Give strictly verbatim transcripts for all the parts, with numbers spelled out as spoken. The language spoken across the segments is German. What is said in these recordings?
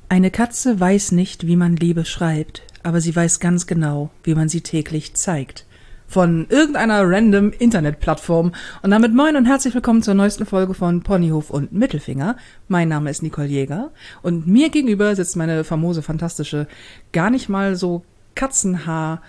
Eine Katze weiß nicht, wie man Liebe schreibt, aber sie weiß ganz genau, wie man sie täglich zeigt. Von irgendeiner random Internetplattform. Und damit moin und herzlich willkommen zur neuesten Folge von Ponyhof und Mittelfinger. Mein Name ist Nicole Jäger und mir gegenüber sitzt meine famose, fantastische, gar nicht mal so Katzenhaar,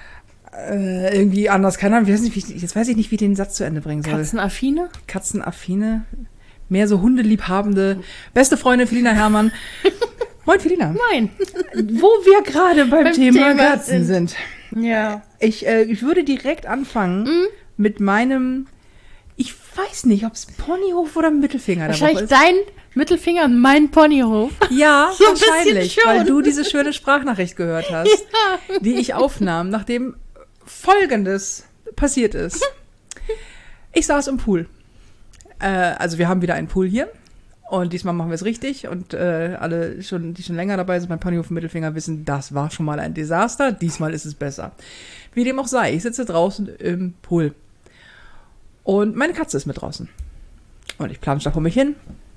äh, irgendwie anders, keine Ahnung, weiß nicht, wie, jetzt weiß ich nicht, wie ich den Satz zu Ende bringen soll. Katzenaffine? Katzenaffine, mehr so hundeliebhabende, beste Freundin Felina Herrmann. Moin Felina. Moin. Wo wir gerade beim, beim Thema, Thema Katzen sind. Ja. Ich, äh, ich würde direkt anfangen mhm. mit meinem, ich weiß nicht, ob es Ponyhof oder Mittelfinger der Woche ist. Wahrscheinlich dein Mittelfinger und mein Ponyhof. Ja, so wahrscheinlich, weil du diese schöne Sprachnachricht gehört hast, ja. die ich aufnahm, nachdem Folgendes passiert ist. Ich saß im Pool. Äh, also wir haben wieder einen Pool hier. Und diesmal machen wir es richtig. Und äh, alle, schon, die schon länger dabei sind beim Ponyhof Mittelfinger, wissen, das war schon mal ein Desaster. Diesmal ist es besser. Wie dem auch sei, ich sitze draußen im Pool. Und meine Katze ist mit draußen. Und ich plansche da vor mich hin.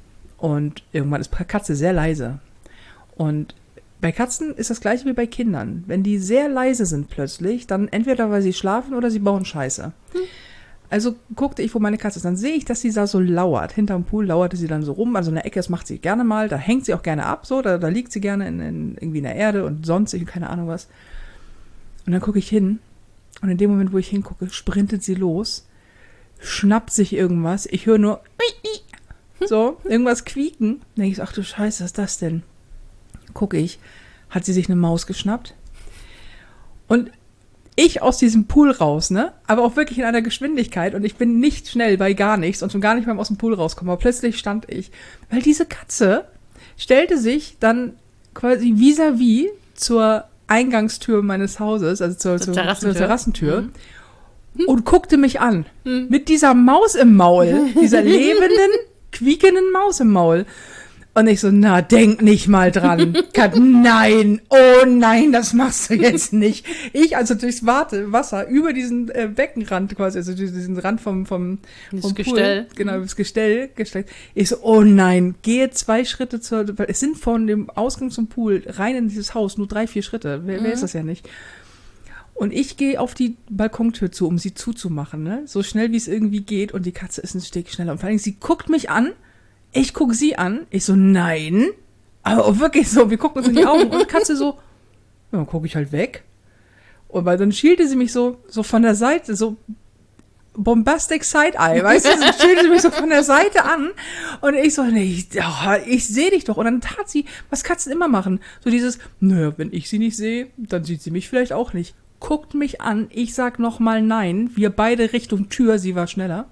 Und irgendwann ist die Katze sehr leise. Und bei Katzen ist das gleiche wie bei Kindern. Wenn die sehr leise sind plötzlich, dann entweder weil sie schlafen oder sie bauen Scheiße. Hm. Also guckte ich, wo meine Katze ist. Dann sehe ich, dass sie da so lauert. Hinterm Pool lauerte sie dann so rum. Also in der Ecke, das macht sie gerne mal. Da hängt sie auch gerne ab. So, da, da liegt sie gerne in, in, irgendwie in der Erde und sonstig, keine Ahnung was. Und dann gucke ich hin. Und in dem Moment, wo ich hingucke, sprintet sie los. Schnappt sich irgendwas. Ich höre nur so, irgendwas quieken. Dann denke ich so, ach du Scheiße, was ist das denn? Gucke ich. Hat sie sich eine Maus geschnappt. Und ich aus diesem Pool raus, ne? Aber auch wirklich in einer Geschwindigkeit. Und ich bin nicht schnell bei gar nichts und schon gar nicht beim aus dem Pool rauskommen. Aber plötzlich stand ich. Weil diese Katze stellte sich dann quasi vis-à-vis zur Eingangstür meines Hauses, also zur, zur, Terrassentür, zur Terrassentür, mhm. und guckte mich an. Mhm. Mit dieser Maus im Maul. Dieser lebenden, quiekenden Maus im Maul. Und ich so, na, denk nicht mal dran. Kat, nein, oh nein, das machst du jetzt nicht. Ich also durchs Warte, Wasser über diesen äh, Beckenrand quasi, also diesen Rand vom, vom, vom das Pool, Gestell. Genau, das Gestell gestreckt. Ich so, oh nein, gehe zwei Schritte zur, es sind von dem Ausgang zum Pool rein in dieses Haus nur drei, vier Schritte. Wer, mhm. wer ist das ja nicht? Und ich gehe auf die Balkontür zu, um sie zuzumachen, ne? So schnell wie es irgendwie geht. Und die Katze ist ein Stück schneller. Und vor allem, sie guckt mich an. Ich gucke sie an, ich so, nein, aber auch wirklich so, wir gucken uns in die Augen und die Katze so, ja, dann gucke ich halt weg. Und weil dann schielte sie mich so, so von der Seite, so bombastic Side-Eye, weißt du, so schielte sie mich so von der Seite an und ich so, nee, ich, oh, ich sehe dich doch. Und dann tat sie, was Katzen immer machen, so dieses, naja, wenn ich sie nicht sehe, dann sieht sie mich vielleicht auch nicht. Guckt mich an, ich sag nochmal nein, wir beide Richtung Tür, sie war schneller.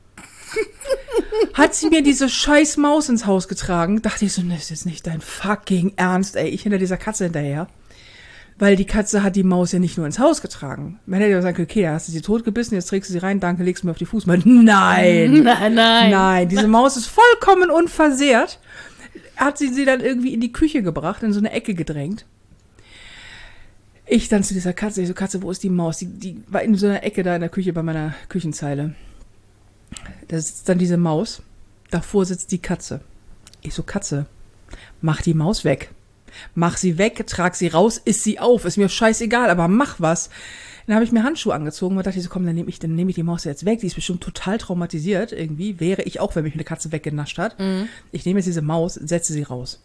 Hat sie mir diese scheiß Maus ins Haus getragen, dachte ich so, das ist jetzt nicht dein fucking Ernst, ey, ich hinter dieser Katze hinterher. Weil die Katze hat die Maus ja nicht nur ins Haus getragen. Man hätte ja sagen können, okay, da hast du sie totgebissen, jetzt trägst du sie rein, danke, legst du mir auf die Fußmatte. Nein! Nein, nein. Nein, diese Maus ist vollkommen unversehrt. Hat sie sie dann irgendwie in die Küche gebracht, in so eine Ecke gedrängt. Ich dann zu dieser Katze, ich so, Katze, wo ist die Maus? Die, die war in so einer Ecke da in der Küche bei meiner Küchenzeile. Da sitzt dann diese Maus, davor sitzt die Katze. Ich so, Katze, mach die Maus weg. Mach sie weg, trag sie raus, iss sie auf, ist mir scheißegal, aber mach was. Dann habe ich mir Handschuhe angezogen und dachte ich so, komm, dann nehme ich, dann nehme ich die Maus jetzt weg. Die ist bestimmt total traumatisiert irgendwie. Wäre ich auch, wenn mich eine Katze weggenascht hat. Mhm. Ich nehme jetzt diese Maus, setze sie raus.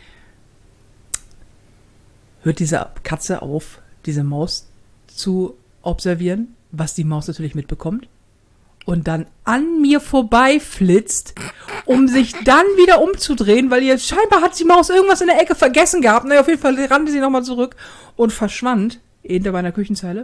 Hört diese Katze auf, diese Maus zu observieren, was die Maus natürlich mitbekommt. Und dann an mir vorbeiflitzt, um sich dann wieder umzudrehen, weil ihr scheinbar hat die Maus irgendwas in der Ecke vergessen gehabt. Naja, auf jeden Fall rannte sie nochmal zurück und verschwand hinter meiner Küchenzeile.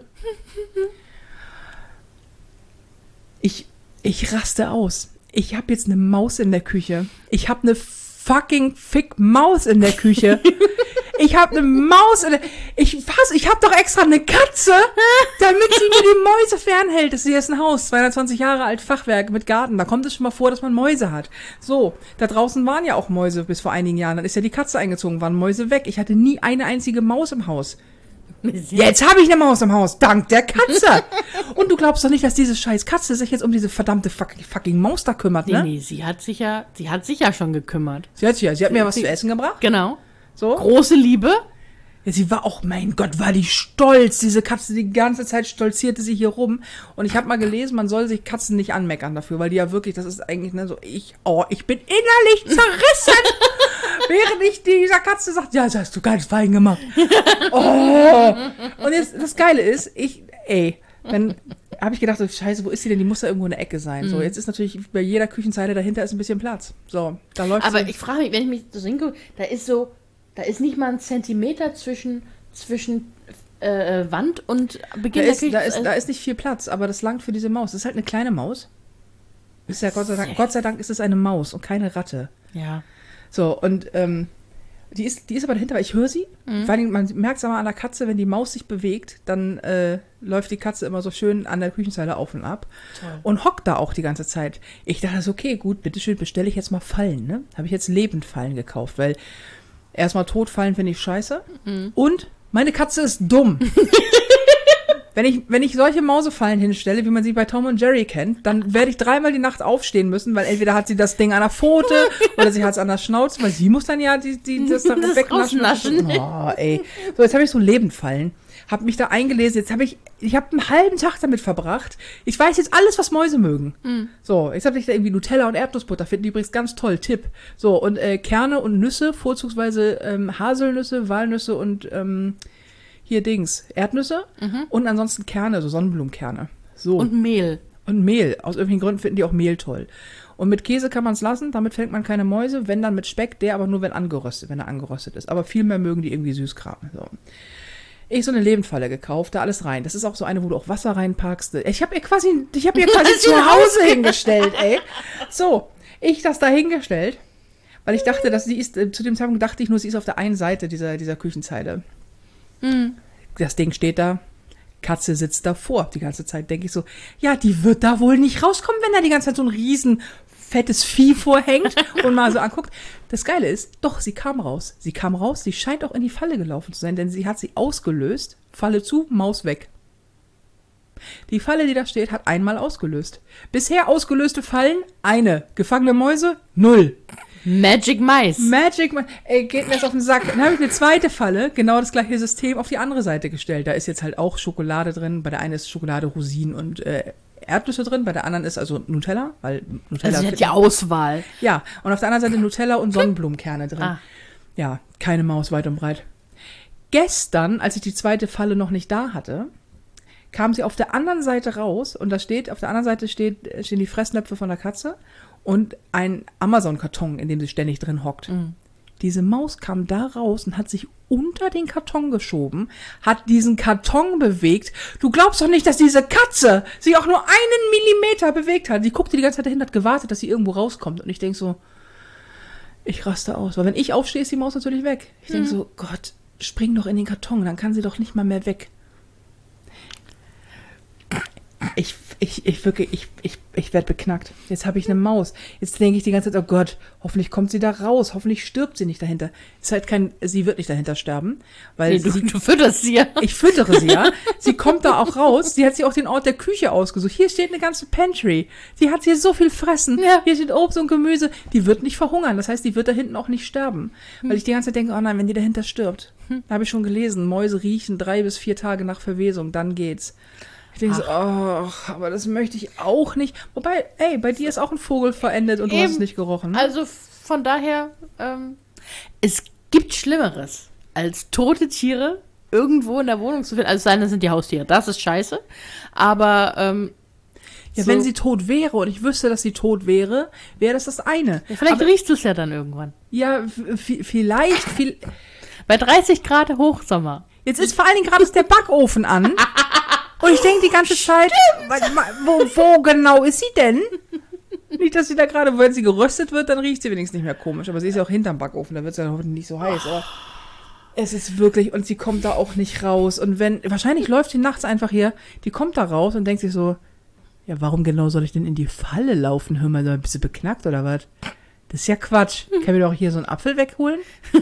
Ich, ich raste aus. Ich habe jetzt eine Maus in der Küche. Ich habe eine fucking Fick-Maus in der Küche. Ich habe eine Maus in der... Ich was? Ich habe doch extra eine Katze, damit sie mir die Mäuse fernhält. Das ist jetzt ein Haus, zweihundertzwanzig Jahre alt, Fachwerk mit Garten. Da kommt es schon mal vor, dass man Mäuse hat. So, da draußen waren ja auch Mäuse bis vor einigen Jahren. Dann ist ja die Katze eingezogen, waren Mäuse weg. Ich hatte nie eine einzige Maus im Haus. Jetzt habe ich eine Maus im Haus, dank der Katze. Und du glaubst doch nicht, dass diese scheiß Katze sich jetzt um diese verdammte fucking, fucking Maus da kümmert, ne? Nee, nee, sie hat sich ja, sie hat sich ja schon gekümmert. Sie hat sich ja, sie hat mir was sie, zu essen gebracht. Genau. So. Große Liebe. Ja, sie war auch, mein Gott, war die stolz. Diese Katze, die ganze Zeit stolzierte sie hier rum. Und ich habe mal gelesen, man soll sich Katzen nicht anmeckern dafür, weil die ja wirklich, das ist eigentlich, ne, so, ich, oh, ich bin innerlich zerrissen. Während ich dieser Katze sagt, ja, das hast du ganz fein gemacht. Oh. Und jetzt, das Geile ist, ich, ey, dann habe ich gedacht, so, scheiße, wo ist sie denn? Die muss da irgendwo in der Ecke sein. Mhm. So, jetzt ist natürlich bei jeder Küchenzeile dahinter ist ein bisschen Platz. So, da läuft Aber sie. ich frage mich, wenn ich mich so hingucke, da ist so, da ist nicht mal ein Zentimeter zwischen, zwischen äh, Wand und Beginn da der ist, Küche. Da ist, da ist nicht viel Platz, aber das langt für diese Maus. Das ist halt eine kleine Maus. Ist ja Gott sei Dank, Gott sei Dank ist es eine Maus und keine Ratte. Ja. So, und ähm, die ist, die ist aber dahinter, weil ich höre sie. Mhm. Vor allem, man merkt es aber an der Katze, wenn die Maus sich bewegt, dann äh, läuft die Katze immer so schön an der Küchenzeile auf und ab. Toll. Und hockt da auch die ganze Zeit. Ich dachte so, okay, gut, bitteschön, bestelle ich jetzt mal Fallen, ne? Habe ich jetzt Lebendfallen gekauft, weil erstmal Totfallen finde ich scheiße. Mhm. Und meine Katze ist dumm. Wenn ich, wenn ich solche Mausefallen hinstelle, wie man sie bei Tom und Jerry kennt, dann werde ich dreimal die Nacht aufstehen müssen, weil entweder hat sie das Ding an der Pfote oder sie hat es an der Schnauze, weil sie muss dann ja die, die, das dann das wegnaschen. Oh, ey. So, jetzt habe ich so Lebendfallen. Hab mich da eingelesen. Jetzt habe ich, ich habe einen halben Tag damit verbracht. Ich weiß jetzt alles, was Mäuse mögen. Mm. So, jetzt habe ich da irgendwie Nutella und Erdnussbutter. Finden die übrigens ganz toll. Tipp. So, und äh, Kerne und Nüsse, vorzugsweise ähm, Haselnüsse, Walnüsse und ähm, hier Dings, Erdnüsse. Mhm. Und ansonsten Kerne, so Sonnenblumenkerne. So. Und Mehl. Und Mehl. Aus irgendwelchen Gründen finden die auch Mehl toll. Und mit Käse kann man es lassen. Damit fängt man keine Mäuse. Wenn, dann mit Speck. Der aber nur, wenn angeröstet, wenn er angeröstet ist. Aber viel mehr mögen die irgendwie Süßkram. So. Ich so eine Lebendfalle gekauft, da alles rein. Das ist auch so eine, wo du auch Wasser reinpackst. Ich habe ihr quasi, ich habe ihr quasi zu Hause hingestellt, ey. So, ich das da hingestellt, weil ich dachte, dass sie ist, äh, zu dem Zeitpunkt dachte ich nur, sie ist auf der einen Seite dieser, dieser Küchenzeile. Mhm. Das Ding steht da, Katze sitzt davor. Die ganze Zeit denke ich so, ja, die wird da wohl nicht rauskommen, wenn da die ganze Zeit so ein riesen fettes Vieh vorhängt und mal so anguckt. Das Geile ist, doch, sie kam raus. Sie kam raus, sie scheint auch in die Falle gelaufen zu sein, denn sie hat sie ausgelöst, Falle zu, Maus weg. Die Falle, die da steht, hat einmal ausgelöst. Bisher ausgelöste Fallen, eine. Gefangene Mäuse, null. Magic Mice. Magic Mice. Ey, geht mir das auf den Sack. Dann habe ich eine zweite Falle, genau das gleiche System, auf die andere Seite gestellt. Da ist jetzt halt auch Schokolade drin. Bei der einen ist Schokolade, Rosinen und äh, Erdnüsse drin, bei der anderen ist also Nutella, weil Nutella... Also sie hat ja Auswahl. Ja, und auf der anderen Seite Nutella und Sonnenblumenkerne drin. Ah. Ja, keine Maus weit und breit. Gestern, als ich die zweite Falle noch nicht da hatte, kam sie auf der anderen Seite raus und da steht, auf der anderen Seite steht, stehen die Fressnäpfe von der Katze und ein Amazon-Karton, in dem sie ständig drin hockt. Mhm. Diese Maus kam da raus und hat sich unter den Karton geschoben, hat diesen Karton bewegt. Du glaubst doch nicht, dass diese Katze sich auch nur einen Millimeter bewegt hat. Die guckte die ganze Zeit dahin, hat gewartet, dass sie irgendwo rauskommt. Und ich denke so, ich raste aus. Weil wenn ich aufstehe, ist die Maus natürlich weg. Ich denke mhm. so, Gott, spring doch in den Karton, dann kann sie doch nicht mal mehr weg. Ich, ich, ich wirklich, ich, ich, ich werde beknackt. Jetzt habe ich eine Maus. Jetzt denke ich die ganze Zeit, oh Gott, hoffentlich kommt sie da raus. Hoffentlich stirbt sie nicht dahinter. Ist halt kein, sie wird nicht dahinter sterben. Weil nee, du, sie, du fütterst sie ja. Ich füttere sie ja. Sie kommt da auch raus. Sie hat sich auch den Ort der Küche ausgesucht. Hier steht eine ganze Pantry. Sie hat hier so viel fressen. Ja. Hier steht Obst und Gemüse. Die wird nicht verhungern. Das heißt, die wird da hinten auch nicht sterben. Hm. Weil ich die ganze Zeit denke, oh nein, wenn die dahinter stirbt. Hm. Da habe ich schon gelesen. Mäuse riechen drei bis vier Tage nach Verwesung. Dann geht's. Ich denke so, oh, aber das möchte ich auch nicht. Wobei, ey, bei dir ist auch ein Vogel verendet und du Eben. hast es nicht gerochen. Ne? Also von daher, ähm, es gibt Schlimmeres, als tote Tiere irgendwo in der Wohnung zu finden. Also seine sind die Haustiere, das ist scheiße. Aber, ähm, ja, so, wenn sie tot wäre und ich wüsste, dass sie tot wäre, wäre das das eine. Ja, vielleicht aber, riechst du es ja dann irgendwann. Ja, f- vielleicht. Viel bei dreißig Grad Hochsommer. Jetzt ist vor allen Dingen gerade der Backofen an. Und ich denke die ganze Zeit, wo, wo genau ist sie denn? Nicht, dass sie da gerade, wenn sie geröstet wird, dann riecht sie wenigstens nicht mehr komisch. Aber sie ist ja auch hinterm Backofen, da wird es ja hoffentlich nicht so heiß. Aber es ist wirklich, und sie kommt da auch nicht raus. Und wenn, wahrscheinlich läuft sie nachts einfach hier, die kommt da raus und denkt sich so, ja, warum genau soll ich denn in die Falle laufen? Hör mal, da bist du beknackt oder was? Das ist ja Quatsch. Können wir doch hier so einen Apfel wegholen?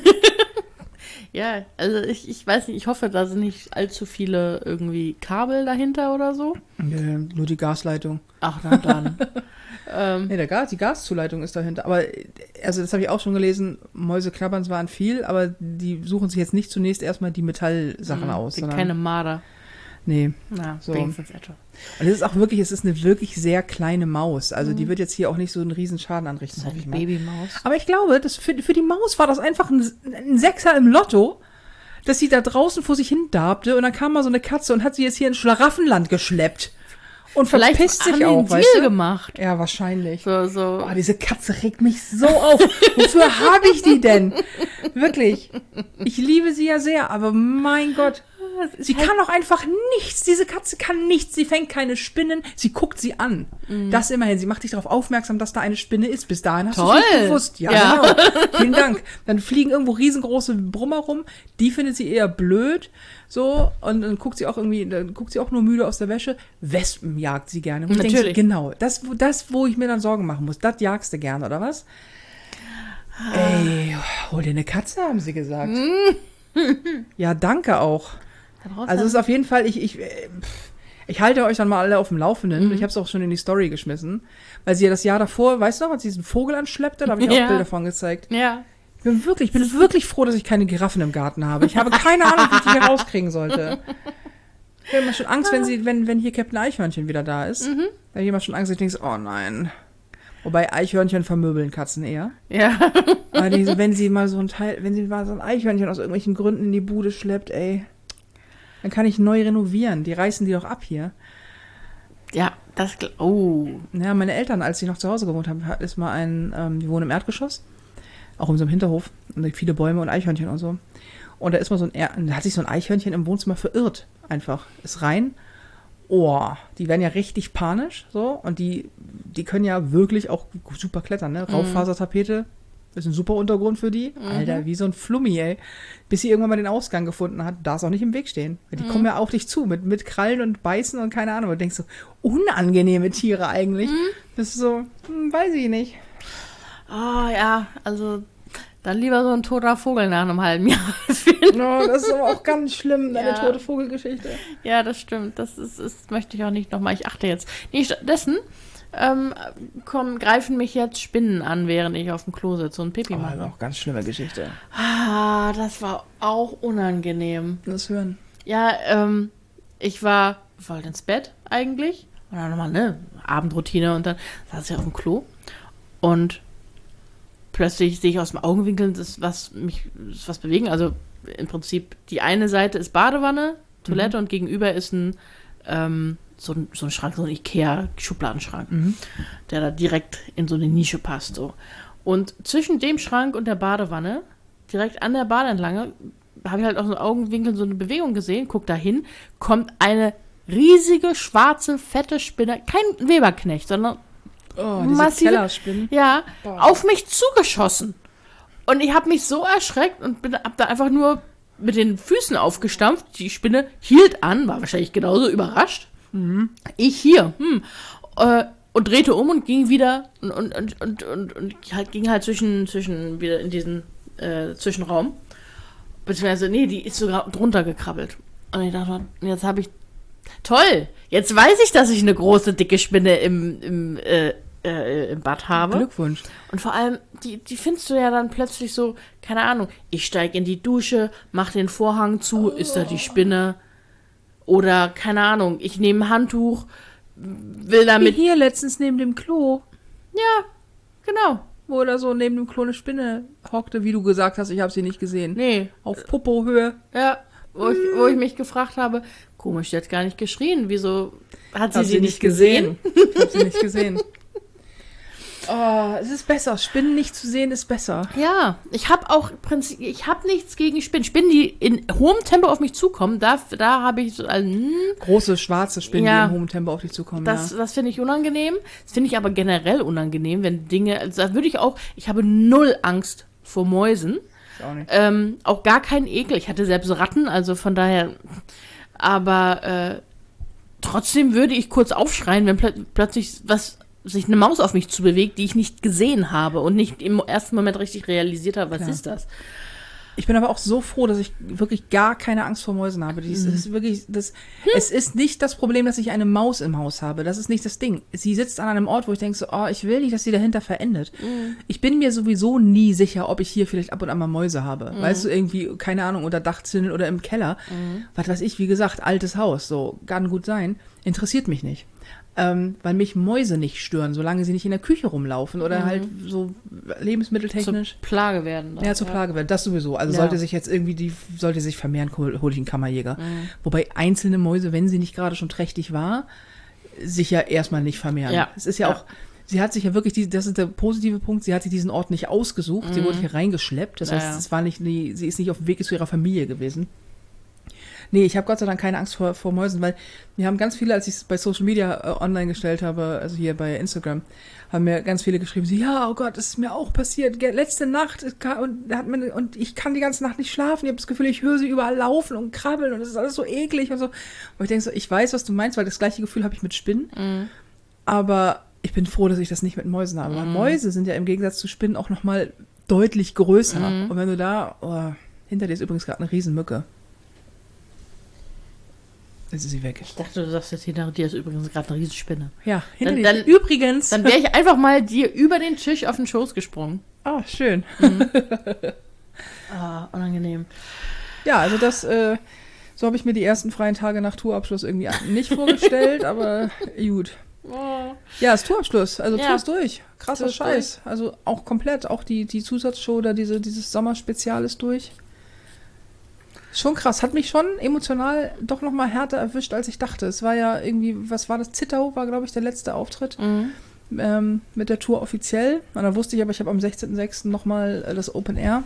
Ja, also ich, ich weiß nicht, ich hoffe, da sind nicht allzu viele irgendwie Kabel dahinter oder so. Nee, nur die Gasleitung. Ach, na dann. Ähm, nee, der Gas, die Gaszuleitung ist dahinter. Aber, also das habe ich auch schon gelesen, Mäuse knabbern zwar an viel, aber die suchen sich jetzt nicht zunächst erstmal die Metallsachen mh, aus. sind Sondern, keine Marder. Nee. Na, so. wenigstens etwas. Und es ist auch wirklich, es ist eine wirklich sehr kleine Maus. Also mhm. die wird jetzt hier auch nicht so einen riesen Schaden anrichten. Das ist eine Babymaus. Aber ich glaube, das für, für die Maus war das einfach ein, ein Sechser im Lotto, dass sie da draußen vor sich hin darbte und dann kam mal so eine Katze und hat sie jetzt hier in Schlaraffenland geschleppt. Und vielleicht verpisst sich haben auch, die weißt du? gemacht. Ja, wahrscheinlich. So, so. Boah, diese Katze regt mich so auf. Wofür habe ich die denn? Wirklich. Ich liebe sie ja sehr, aber mein Gott. Sie halt kann doch einfach nichts. Diese Katze kann nichts. Sie fängt keine Spinnen. Sie guckt sie an. Mhm. Das immerhin. Sie macht dich darauf aufmerksam, dass da eine Spinne ist. Bis dahin hast du es nicht gewusst. Ja, ja. Genau. Vielen Dank. Dann fliegen irgendwo riesengroße Brummer rum. Die findet sie eher blöd. So. Und dann guckt sie auch irgendwie, dann guckt sie auch nur müde aus der Wäsche. Wespen jagt sie gerne. Und natürlich. Denke, genau. Das, das, wo ich mir dann Sorgen machen muss. Das jagst du gerne, oder was? Ah. Ey, hol dir eine Katze, haben sie gesagt. Ja, danke auch. Also es ist auf jeden Fall, ich, ich, ich halte euch dann mal alle auf dem Laufenden. Mhm. Ich habe es auch schon in die Story geschmissen. Weil sie ja das Jahr davor, weißt du noch, als sie diesen Vogel anschleppte, da habe ich ja. auch Bilder von gezeigt. Ja. Ich bin wirklich, ich bin wirklich froh, dass ich keine Giraffen im Garten habe. Ich habe keine Ahnung, wie ich die hier rauskriegen sollte. Ich habe immer schon Angst, wenn sie, wenn, wenn hier Captain Eichhörnchen wieder da ist. Mhm. Da habe ich immer schon Angst, ich denke so, oh nein. Wobei Eichhörnchen vermöbeln Katzen eher. Ja. Aber die, wenn sie mal so ein Teil, wenn sie mal so ein Eichhörnchen aus irgendwelchen Gründen in die Bude schleppt, ey. Dann kann ich neu renovieren. Die reißen die doch ab hier. Ja, das... Oh. Ja, meine Eltern, als sie noch zu Hause gewohnt haben, ist mal ein... Ähm, die wohnen im Erdgeschoss. Auch in so einem Hinterhof. Und viele Bäume und Eichhörnchen und so. Und da ist mal so ein... Er- da hat sich so ein Eichhörnchen im Wohnzimmer verirrt. Einfach. Ist rein. Oh, die werden ja richtig panisch. So. Und die, die können ja wirklich auch super klettern. Ne? Raufasertapete. Das ist ein super Untergrund für die. Mhm. Alter, wie so ein Flummi, ey. Bis sie irgendwann mal den Ausgang gefunden hat, darf es auch nicht im Weg stehen. Die mhm. kommen ja auf dich zu, mit, mit Krallen und Beißen und keine Ahnung. Und du denkst so, unangenehme Tiere eigentlich. Mhm. Das ist so, hm, weiß ich nicht. Oh ja, also dann lieber so ein toter Vogel nach einem halben Jahr. No, das ist aber auch ganz schlimm, deine ja. tote Vogelgeschichte. Ja, das stimmt. Das ist, ist möchte ich auch nicht nochmal. Ich achte jetzt. Nee, stattdessen Ähm, kommen, greifen mich jetzt Spinnen an, während ich auf dem Klo sitze und Pipi mache. Oh, auch ganz schlimme Geschichte. Ah, das war auch unangenehm. Das hören. Ja, ähm, ich war, wollte ins Bett eigentlich. Und dann nochmal, ne, Abendroutine und dann saß ich auf dem Klo. Und plötzlich sehe ich aus dem Augenwinkel, das was mich das was bewegen. Also im Prinzip, die eine Seite ist Badewanne, Toilette mhm. und gegenüber ist ein ähm, So ein, so ein Schrank, so ein Ikea-Schubladenschrank, mhm. der da direkt in so eine Nische passt. So. Und zwischen dem Schrank und der Badewanne, direkt an der Badeentlange, habe ich halt aus dem Augenwinkel so eine Bewegung gesehen, guck da hin, kommt eine riesige, schwarze, fette Spinne, kein Weberknecht, sondern oh, diese massive, Kellerspinnen. Ja, Boah. auf mich zugeschossen. Und ich habe mich so erschreckt und bin, hab da einfach nur mit den Füßen aufgestampft. Die Spinne hielt an, war wahrscheinlich genauso überrascht. Mhm. Ich hier. Hm. Äh, und drehte um und ging wieder und, und, und, und, und, und halt, ging halt zwischen, zwischen wieder in diesen äh, Zwischenraum. Beziehungsweise, nee, die ist sogar drunter gekrabbelt. Und ich dachte, jetzt habe ich. Toll! Jetzt weiß ich, dass ich eine große, dicke Spinne im, im, äh, äh, im Bad habe. Glückwunsch. Und vor allem, die, die findest du ja dann plötzlich so, keine Ahnung, ich steige in die Dusche, mach den Vorhang zu, oh. ist da die Spinne. Oder, keine Ahnung, ich nehme ein Handtuch, will damit... Wie hier letztens neben dem Klo. Ja, genau. Wo da so neben dem Klo eine Spinne hockte, wie du gesagt hast, ich habe sie nicht gesehen. Nee. Auf Popohöhe. Ja, wo, hm. ich, wo ich mich gefragt habe, komisch, die hat gar nicht geschrien. Wieso hat sie hab sie, sie nicht nicht gesehen? gesehen? Ich habe sie nicht gesehen. Oh, es ist besser. Spinnen nicht zu sehen ist besser. Ja, ich habe auch Prinzip, ich habe nichts gegen Spinnen. Spinnen, die in hohem Tempo auf mich zukommen, da, da habe ich so ein große schwarze Spinnen, ja, die in hohem Tempo auf dich zukommen. Das, ja. das finde ich unangenehm. Das finde ich aber generell unangenehm, wenn Dinge, also da würde ich auch, ich habe null Angst vor Mäusen. Ich auch nicht. Ähm, auch gar keinen Ekel. Ich hatte selbst Ratten, also von daher, aber äh, trotzdem würde ich kurz aufschreien, wenn plö- plötzlich was sich eine Maus auf mich zu bewegt, die ich nicht gesehen habe und nicht im ersten Moment richtig realisiert habe, was Klar. ist das? Ich bin aber auch so froh, dass ich wirklich gar keine Angst vor Mäusen habe. Das ist wirklich, das, es ist nicht das Problem, dass ich eine Maus im Haus habe. Das ist nicht das Ding. Sie sitzt an einem Ort, wo ich denke so, oh, ich will nicht, dass sie dahinter verendet. Mhm. Ich bin mir sowieso nie sicher, ob ich hier vielleicht ab und an mal Mäuse habe. Mhm. Weißt du, irgendwie, keine Ahnung, unter Dachzinnen oder im Keller. Mhm. Was weiß ich, wie gesagt, altes Haus, so, kann gut sein. Interessiert mich nicht. Ähm, weil mich Mäuse nicht stören, solange sie nicht in der Küche rumlaufen oder mhm. halt so lebensmitteltechnisch. Zur Plage werden. Dann, ja, zur ja. Plage werden, das sowieso. Also ja. sollte sich jetzt irgendwie, die sollte sich vermehren, hole hol ich einen Kammerjäger. Mhm. Wobei einzelne Mäuse, wenn sie nicht gerade schon trächtig war, sich ja erstmal nicht vermehren. Ja. Es ist ja, ja auch, sie hat sich ja wirklich, die, das ist der positive Punkt, sie hat sich diesen Ort nicht ausgesucht, mhm. sie wurde hier reingeschleppt, das heißt, ja, ja. es war nicht, die, sie ist nicht auf dem Weg zu ihrer Familie gewesen. Nee, ich habe Gott sei Dank keine Angst vor, vor Mäusen, weil mir haben ganz viele, als ich es bei Social Media äh, online gestellt habe, also hier bei Instagram, haben mir ganz viele geschrieben, so, ja, oh Gott, das ist mir auch passiert, letzte Nacht und, hat mir, und ich kann die ganze Nacht nicht schlafen, ich habe das Gefühl, ich höre sie überall laufen und krabbeln und es ist alles so eklig und so. Und ich denke so, ich weiß, was du meinst, weil das gleiche Gefühl habe ich mit Spinnen, mhm. aber ich bin froh, dass ich das nicht mit Mäusen habe, weil mhm. Mäuse sind ja im Gegensatz zu Spinnen auch nochmal deutlich größer mhm. und wenn du da, oh, hinter dir ist übrigens gerade eine Riesenmücke. Jetzt ist sie weg. Ich dachte, du sagst jetzt, hinter dir ist übrigens gerade eine Riesenspinne. Ja, hinter dann, dir. Dann, übrigens. Dann wäre ich einfach mal dir über den Tisch auf den Schoß gesprungen. Ah, oh, schön. Mhm. Ah, unangenehm. Ja, also das, äh, so habe ich mir die ersten freien Tage nach Tourabschluss irgendwie nicht vorgestellt, aber gut. Oh. Ja, ist Tourabschluss, also ja. Tour ist durch. Krasser Tour Scheiß. Durch. Also auch komplett, auch die, die Zusatzshow oder diese, dieses Sommerspezial ist durch. Schon krass, hat mich schon emotional doch noch mal härter erwischt, als ich dachte. Es war ja irgendwie, was war das? Zittau war, glaube ich, der letzte Auftritt mhm. ähm, mit der Tour offiziell. Und dann wusste ich aber, ich habe am sechzehnten sechsten noch mal äh, das Open Air.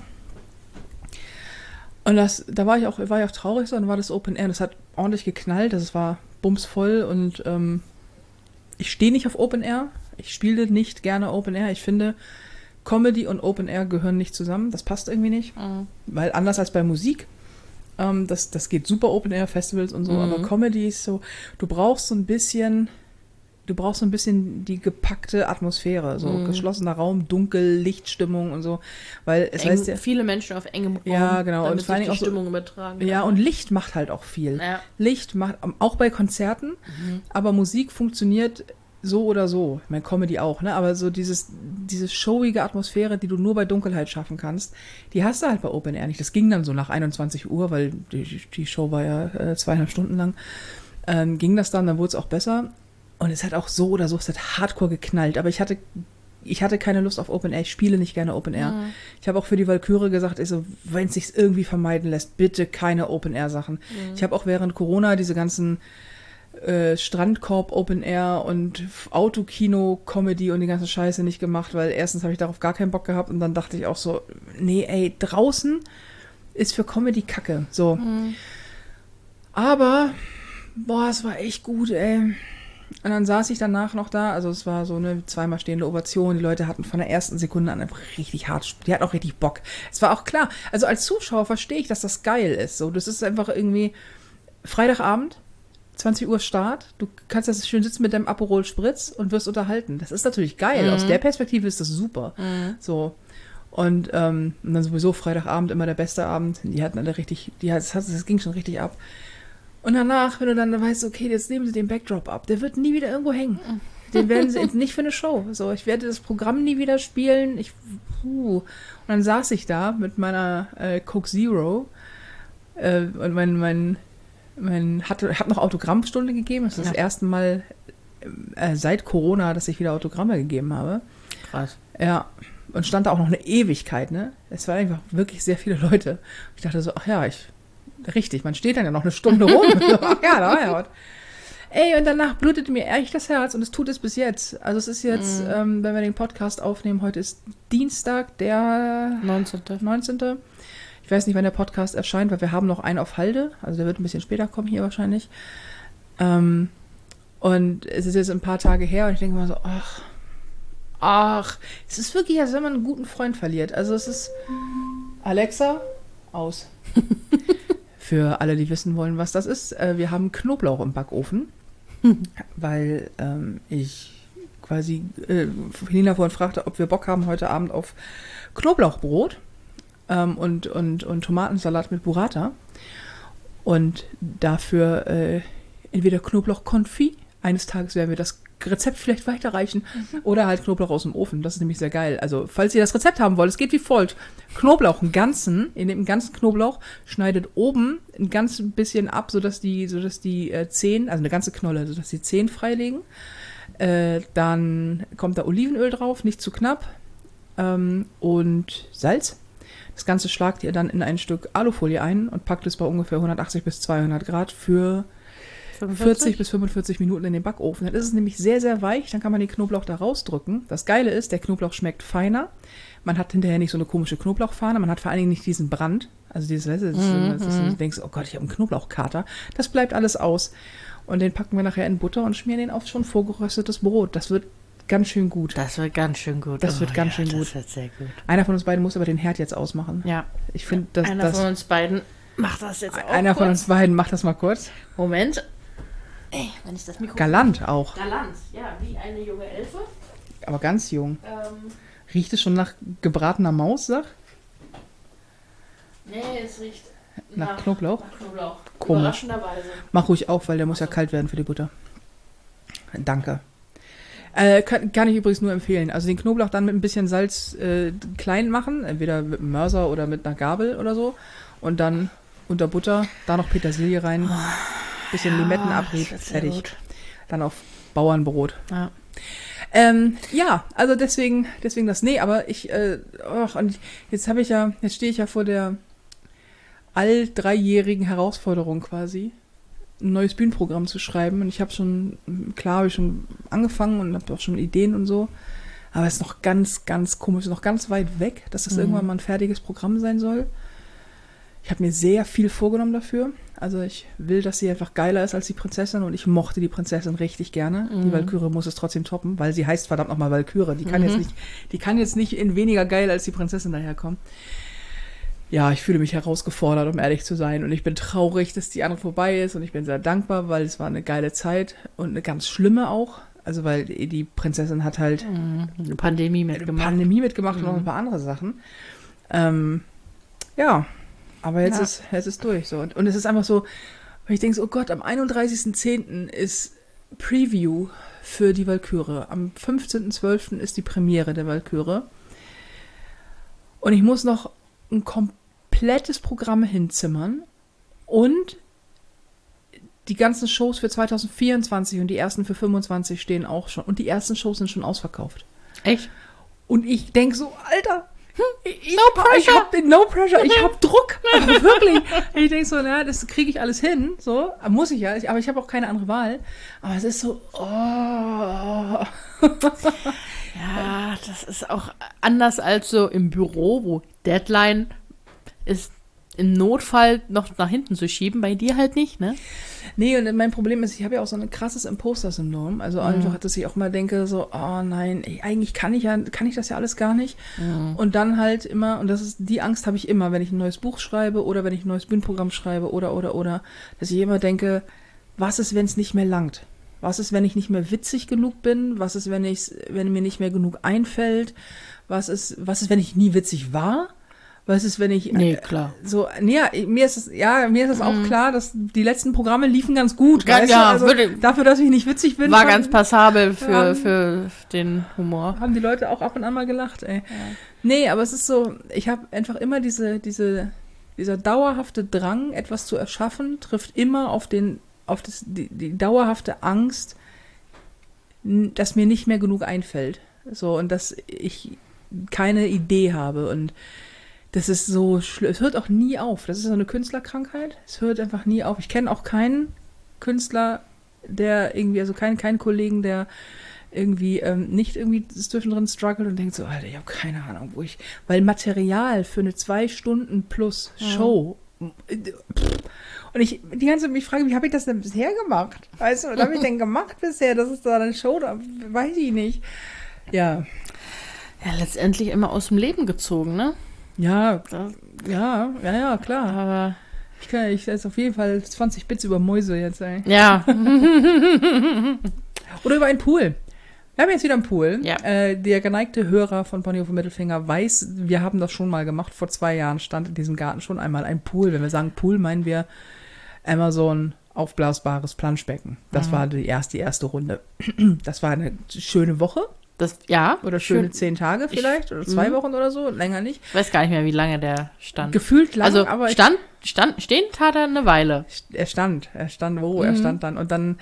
Und das, da war ich auch, war ich auch traurig, so, und dann war das Open Air. Und das hat ordentlich geknallt, das war bumsvoll und ähm, ich stehe nicht auf Open Air. Ich spiele nicht gerne Open Air. Ich finde, Comedy und Open Air gehören nicht zusammen. Das passt irgendwie nicht. Mhm. Weil anders als bei Musik, Um, das, das geht super, Open-Air-Festivals und so, mhm. aber Comedy ist so, du brauchst so ein bisschen, du brauchst so ein bisschen die gepackte Atmosphäre, so mhm. geschlossener Raum, dunkel, Lichtstimmung und so, weil es Eng, heißt ja... Viele Menschen auf engem Raum, ja, genau, damit und vor allem die auch so, Stimmung übertragen. Ja, und Licht macht halt auch viel. Ja. Licht macht, auch bei Konzerten, mhm. aber Musik funktioniert so oder so, ich meine Comedy auch, ne? Aber so dieses, diese showige Atmosphäre, die du nur bei Dunkelheit schaffen kannst, die hast du halt bei Open Air nicht. Das ging dann so nach einundzwanzig Uhr, weil die, die Show war ja äh, zweieinhalb Stunden lang, ähm, ging das dann, dann wurde es auch besser. Und es hat auch so oder so, es hat hardcore geknallt, aber ich hatte, ich hatte keine Lust auf Open Air, ich spiele nicht gerne Open Air. Mhm. Ich habe auch für die Walküre gesagt, ich so, wenn es sich irgendwie vermeiden lässt, bitte keine Open Air Sachen. Mhm. Ich habe auch während Corona diese ganzen Äh, Strandkorb Open Air und Autokino Comedy und die ganze Scheiße nicht gemacht, weil erstens habe ich darauf gar keinen Bock gehabt und dann dachte ich auch so, nee, ey, draußen ist für Comedy Kacke, so. Mhm. Aber, boah, es war echt gut, ey. Und dann saß ich danach noch da, also es war so eine zweimal stehende Ovation, die Leute hatten von der ersten Sekunde an einfach richtig hart, die hatten auch richtig Bock. Es war auch klar, also als Zuschauer verstehe ich, dass das geil ist, so, das ist einfach irgendwie Freitagabend, zwanzig Uhr Start, du kannst das schön sitzen mit deinem Aperol Spritz und wirst unterhalten. Das ist natürlich geil. Mhm. Aus der Perspektive ist das super. Mhm. So. Und, ähm, und dann sowieso Freitagabend immer der beste Abend. Die hatten alle richtig, die, das, das ging schon richtig ab. Und danach, wenn du dann weißt, okay, jetzt nehmen sie den Backdrop ab, der wird nie wieder irgendwo hängen. Den werden sie nicht für eine Show. So, ich werde das Programm nie wieder spielen. Ich, puh. Und dann saß ich da mit meiner äh, Coke Zero äh, und mein, mein Man hat, hat noch Autogrammstunde gegeben. Das ist ja. das erste Mal äh, seit Corona, dass ich wieder Autogramme gegeben habe. Krass. Ja. Und stand da auch noch eine Ewigkeit, ne? Es waren einfach wirklich sehr viele Leute. Ich dachte so, ach ja, ich, richtig, man steht dann ja noch eine Stunde rum. Ach ja, da war ja was. Ey, und danach blutete mir echt das Herz und es tut es bis jetzt. Also es ist jetzt, mm. ähm, wenn wir den Podcast aufnehmen, heute ist Dienstag, der neunzehnte neunzehnte Ich weiß nicht, wann der Podcast erscheint, weil wir haben noch einen auf Halde. Also der wird ein bisschen später kommen hier wahrscheinlich. Ähm, und es ist jetzt ein paar Tage her und ich denke mal so, ach, ach, es ist wirklich, als wenn man einen guten Freund verliert. Also es ist, Alexa, aus. Für alle, die wissen wollen, was das ist. Äh, wir haben Knoblauch im Backofen, weil ähm, ich quasi äh, Helena vorhin fragte, ob wir Bock haben heute Abend auf Knoblauchbrot. ähm, und, und, und Tomatensalat mit Burrata. Und dafür äh, entweder Knoblauch-Confit. Eines Tages werden wir das Rezept vielleicht weiterreichen. Mhm. Oder halt Knoblauch aus dem Ofen. Das ist nämlich sehr geil. Also, falls ihr das Rezept haben wollt, es geht wie folgt. Knoblauch, einen ganzen, in dem ganzen Knoblauch, schneidet oben ein ganz bisschen ab, sodass die, sodass die äh, Zehen, also eine ganze Knolle, sodass die Zehen freilegen. Äh, dann kommt da Olivenöl drauf, nicht zu knapp. Ähm, und Salz. Das Ganze schlagt ihr dann in ein Stück Alufolie ein und packt es bei ungefähr hundertachtzig bis zweihundert Grad für fünfundvierzig? vierzig bis fünfundvierzig Minuten in den Backofen. Dann ist es nämlich sehr, sehr weich. Dann kann man den Knoblauch da rausdrücken. Das Geile ist, der Knoblauch schmeckt feiner. Man hat hinterher nicht so eine komische Knoblauchfahne. Man hat vor allen Dingen nicht diesen Brand. Also dieses, das ist, Mhm. das ist, du denkst, oh Gott, ich habe einen Knoblauchkater. Das bleibt alles aus. Und den packen wir nachher in Butter und schmieren den auf schon vorgeröstetes Brot. Das wird ganz schön gut. Das wird ganz schön gut. Das wird ganz schön gut. Das wird sehr gut. Einer von uns beiden muss aber den Herd jetzt ausmachen. Ja. Ich finde, dass Einer das von uns beiden macht das jetzt auch einer kurz. von uns beiden macht das mal kurz. Moment. Ey, wenn ich das Mikro... Galant auch, Galant, ja, wie eine junge Elfe. aber ganz jung. Ähm, Riecht es schon nach gebratener Maus, sag? nee, es riecht Nach Knoblauch? Nach Knoblauch. Komisch. Überraschenderweise. Mach ruhig auf, weil der muss ja kalt werden für die Butter. Danke. Äh, kann, kann ich übrigens nur empfehlen. Also den Knoblauch dann mit ein bisschen Salz äh, klein machen, entweder mit einem Mörser oder mit einer Gabel oder so. Und dann unter Butter, da noch Petersilie rein, bisschen Ja, Limettenabrieb, das ist sehr fertig. gut. Dann auf Bauernbrot. Ja. Ähm, ja, also deswegen, deswegen das. Nee, aber ich, äh, och, und jetzt habe ich ja, jetzt stehe ich ja vor der all dreijährigen Herausforderung quasi, ein neues Bühnenprogramm zu schreiben. Und ich habe schon, klar, habe ich schon angefangen und habe auch schon Ideen und so. Aber es ist noch ganz, ganz komisch, noch ganz weit weg, dass das Mhm. irgendwann mal ein fertiges Programm sein soll. Ich habe mir sehr viel vorgenommen dafür. Also ich will, dass sie einfach geiler ist als die Prinzessin und ich mochte die Prinzessin richtig gerne. Mhm. Die Walküre muss es trotzdem toppen, weil sie heißt verdammt nochmal Walküre. Die kann Mhm. jetzt nicht, die kann jetzt nicht in weniger geil als die Prinzessin daherkommen. Ja, ich fühle mich herausgefordert, um ehrlich zu sein. Und ich bin traurig, dass die andere vorbei ist. Und ich bin sehr dankbar, weil es war eine geile Zeit und eine ganz schlimme auch. Also weil die Prinzessin hat halt Mhm. Eine Pandemie eine mitgemacht. Pandemie mitgemacht und noch Mhm. ein paar andere Sachen. Ähm, ja, aber jetzt, Ja. ist, jetzt ist durch. So. Und, und es ist einfach so, weil ich denke so, oh Gott, am einunddreißigsten zehnten ist Preview für die Walküre. Am fünfzehnten zwölften ist die Premiere der Walküre. Und ich muss noch ein komplettes Programm hinzimmern und die ganzen Shows für zwanzig vierundzwanzig und die ersten für fünfundzwanzig stehen auch schon. Und die ersten Shows sind schon ausverkauft. Echt? Und ich denke so, Alter, ich, No ich pressure. hab den No Pressure, ich hab Druck. Aber wirklich. Ich denke so, na, das kriege ich alles hin. So, muss ich ja, ich, aber ich habe auch keine andere Wahl. Aber es ist so, oh. Ja, das ist auch anders als so im Büro, wo Deadline ist im Notfall noch nach hinten zu schieben. Bei dir halt nicht, ne? Nee, und mein Problem ist, ich habe ja auch so ein krasses Imposter-Syndrom. Also einfach, dass ich auch mal denke, so, oh nein, ey, eigentlich kann ich ja, kann ich das ja alles gar nicht. Mhm. Und dann halt immer, und das ist, die Angst habe ich immer, wenn ich ein neues Buch schreibe oder wenn ich ein neues Bühnenprogramm schreibe oder, oder, oder, dass ich immer denke, was ist, wenn es nicht mehr langt? Was ist, wenn ich nicht mehr witzig genug bin? Was ist, wenn ich, wenn mir nicht mehr genug einfällt? Was ist, was ist, wenn ich nie witzig war? Was ist, wenn ich Nee, äh, klar. so, nee, ja, mir ist es, ja, mir ist es auch klar, dass die letzten Programme liefen ganz gut. Ja, weißt ja, du? Also würde- dafür, dass ich nicht witzig bin, War haben, ganz passabel für, Ja. für den Humor. haben die Leute auch ab und an mal gelacht, ey. Nee, aber es ist so, ich habe einfach immer diese, diese, dieser dauerhafte Drang, etwas zu erschaffen, trifft immer auf den, auf das, die, die dauerhafte Angst, n- dass mir nicht mehr genug einfällt. So, und dass ich keine Idee habe. Und das ist so schlimm. Es hört auch nie auf. Das ist so eine Künstlerkrankheit. Es hört einfach nie auf. Ich kenne auch keinen Künstler, der irgendwie, also keinen, keinen Kollegen, der irgendwie ähm, nicht irgendwie zwischendrin struggelt und denkt so, Alter, ich habe keine Ahnung, wo ich, weil Material für eine zwei Stunden plus Show, und ich die ganze Zeit mich frage, wie habe ich das denn bisher gemacht? Weißt du, was habe ich denn gemacht bisher? Das ist da eine Show, da weiß ich nicht. Ja, Ja, letztendlich immer aus dem Leben gezogen, ne? ja, Das, ja, ja, ja, klar. aber Ich kann, ich ist auf jeden Fall zwanzig Bits über Mäuse jetzt, ey. ja, Oder über einen Pool. Wir haben jetzt wieder einen Pool. Ja. Äh, der geneigte Hörer von Ponyhof und Mittelfinger weiß, wir haben das schon mal gemacht. Vor zwei Jahren stand in diesem Garten schon einmal ein Pool. Wenn wir sagen Pool, meinen wir einmal so ein aufblasbares Planschbecken. Das mhm. war die erste, die erste Runde. Das war eine schöne Woche. Das, ja. Oder schöne schön. zehn Tage vielleicht. Ich, oder zwei mh. Wochen oder so. Länger nicht. Ich weiß gar nicht mehr, wie lange der stand. Gefühlt lang, also aber... stand, stand, stehen tat er eine Weile. Er stand. Er stand wo? Mhm. Er stand dann. Und dann...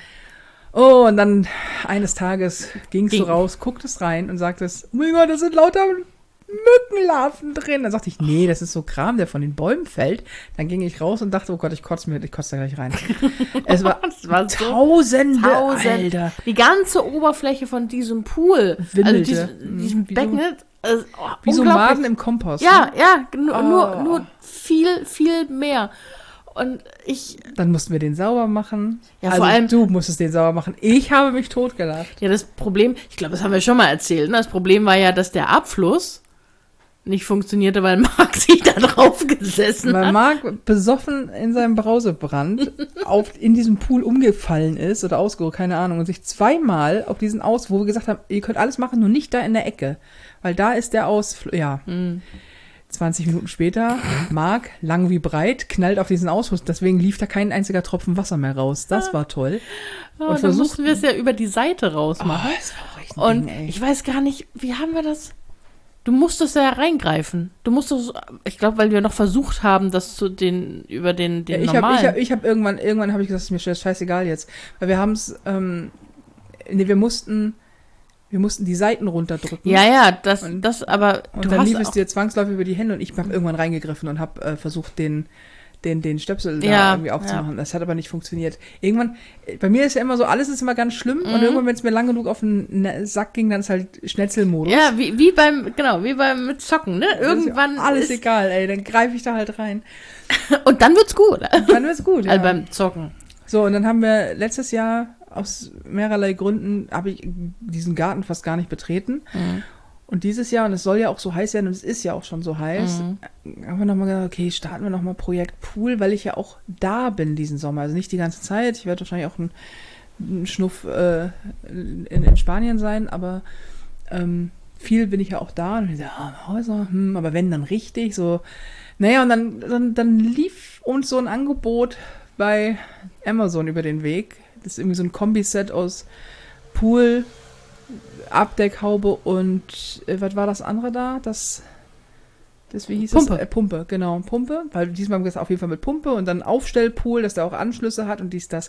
Oh, und dann eines Tages gingst Ging. du raus, gucktest rein und sagtest, oh mein Gott, da sind lauter Mückenlarven drin. Dann sagte ich, nee, das ist so Kram, der von den Bäumen fällt. Dann ging ich raus und dachte, oh Gott, ich kotze mir, ich kotze da gleich rein. Es war, war Tausende, so, Tausend. Alter. Die ganze Oberfläche von diesem Pool, Wimmelte. also diesem, diesem wie Becken, so, also, oh, wie so Maden im Kompost. Ja, ne? ja, nur, oh. nur, nur viel, viel mehr. Und ich... Dann mussten wir den sauber machen. Ja, also vor allem... Du musstest den sauber machen. Ich habe mich totgelacht. Ja, das Problem... Ich glaube, das haben wir schon mal erzählt. Ne? Das Problem war ja, dass der Abfluss nicht funktionierte, weil Marc sich da drauf gesessen weil hat. Weil Marc besoffen in seinem Brausebrand auf, in diesem Pool umgefallen ist oder ausgerutscht, keine Ahnung. Und sich zweimal auf diesen Aus... Wo wir gesagt haben, ihr könnt alles machen, nur nicht da in der Ecke. Weil da ist der Ausfluss... Ja... Mm. zwanzig Minuten später, Marc, lang wie breit, knallt auf diesen Ausfluss. Deswegen lief da kein einziger Tropfen Wasser mehr raus. Das war toll. Oh, und dann mussten wir es ja über die Seite rausmachen. Oh, das war echt ein und Ding, ey. Ich weiß gar nicht, wie haben wir das? Du musstest ja reingreifen. Du musstest, ich glaube, weil wir noch versucht haben, das zu den, über den, den ja, ich normalen. Hab, ich habe hab irgendwann, irgendwann habe ich gesagt, es ist mir scheißegal jetzt. Weil wir haben es, ähm, nee, wir mussten... Wir mussten die Seiten runterdrücken. Ja, ja, das, und, das aber... Und dann lief es dir zwangsläufig über die Hände und ich habe irgendwann reingegriffen und habe äh, versucht, den, den, den Stöpsel da ja, irgendwie aufzumachen. Ja. Das hat aber nicht funktioniert. Irgendwann, bei mir ist ja immer so, alles ist immer ganz schlimm mhm. und irgendwann, wenn es mir lang genug auf den Sack ging, dann ist halt Schnetzelmodus. Ja, wie, wie beim, genau, wie beim mit Zocken, ne? Irgendwann ist alles ist egal, ey, dann greife ich da halt rein. Und dann wird's gut. Und dann wird's gut, ja. Also beim Zocken. So, und dann haben wir letztes Jahr aus mehrerlei Gründen habe ich diesen Garten fast gar nicht betreten. Mhm. Und dieses Jahr, und es soll ja auch so heiß werden, und es ist ja auch schon so heiß, mhm. haben wir nochmal gedacht, okay, starten wir nochmal Projekt Pool, weil ich ja auch da bin diesen Sommer. Also nicht die ganze Zeit. Ich werde wahrscheinlich auch ein, ein Schnuff äh, in, in Spanien sein, aber ähm, viel bin ich ja auch da. Und ich dachte, ah, Häuser, hm, aber wenn, dann richtig. So, naja, und dann, dann, dann lief uns so ein Angebot bei Amazon über den Weg. Das ist irgendwie so ein Kombiset aus Pool, Abdeckhaube und äh, was war das andere da? Das, das wie hieß Pumpe. es? Äh, Pumpe, genau, Pumpe. Weil diesmal haben wir gesagt, auf jeden Fall mit Pumpe und dann Aufstellpool, dass der auch Anschlüsse hat und dies, das.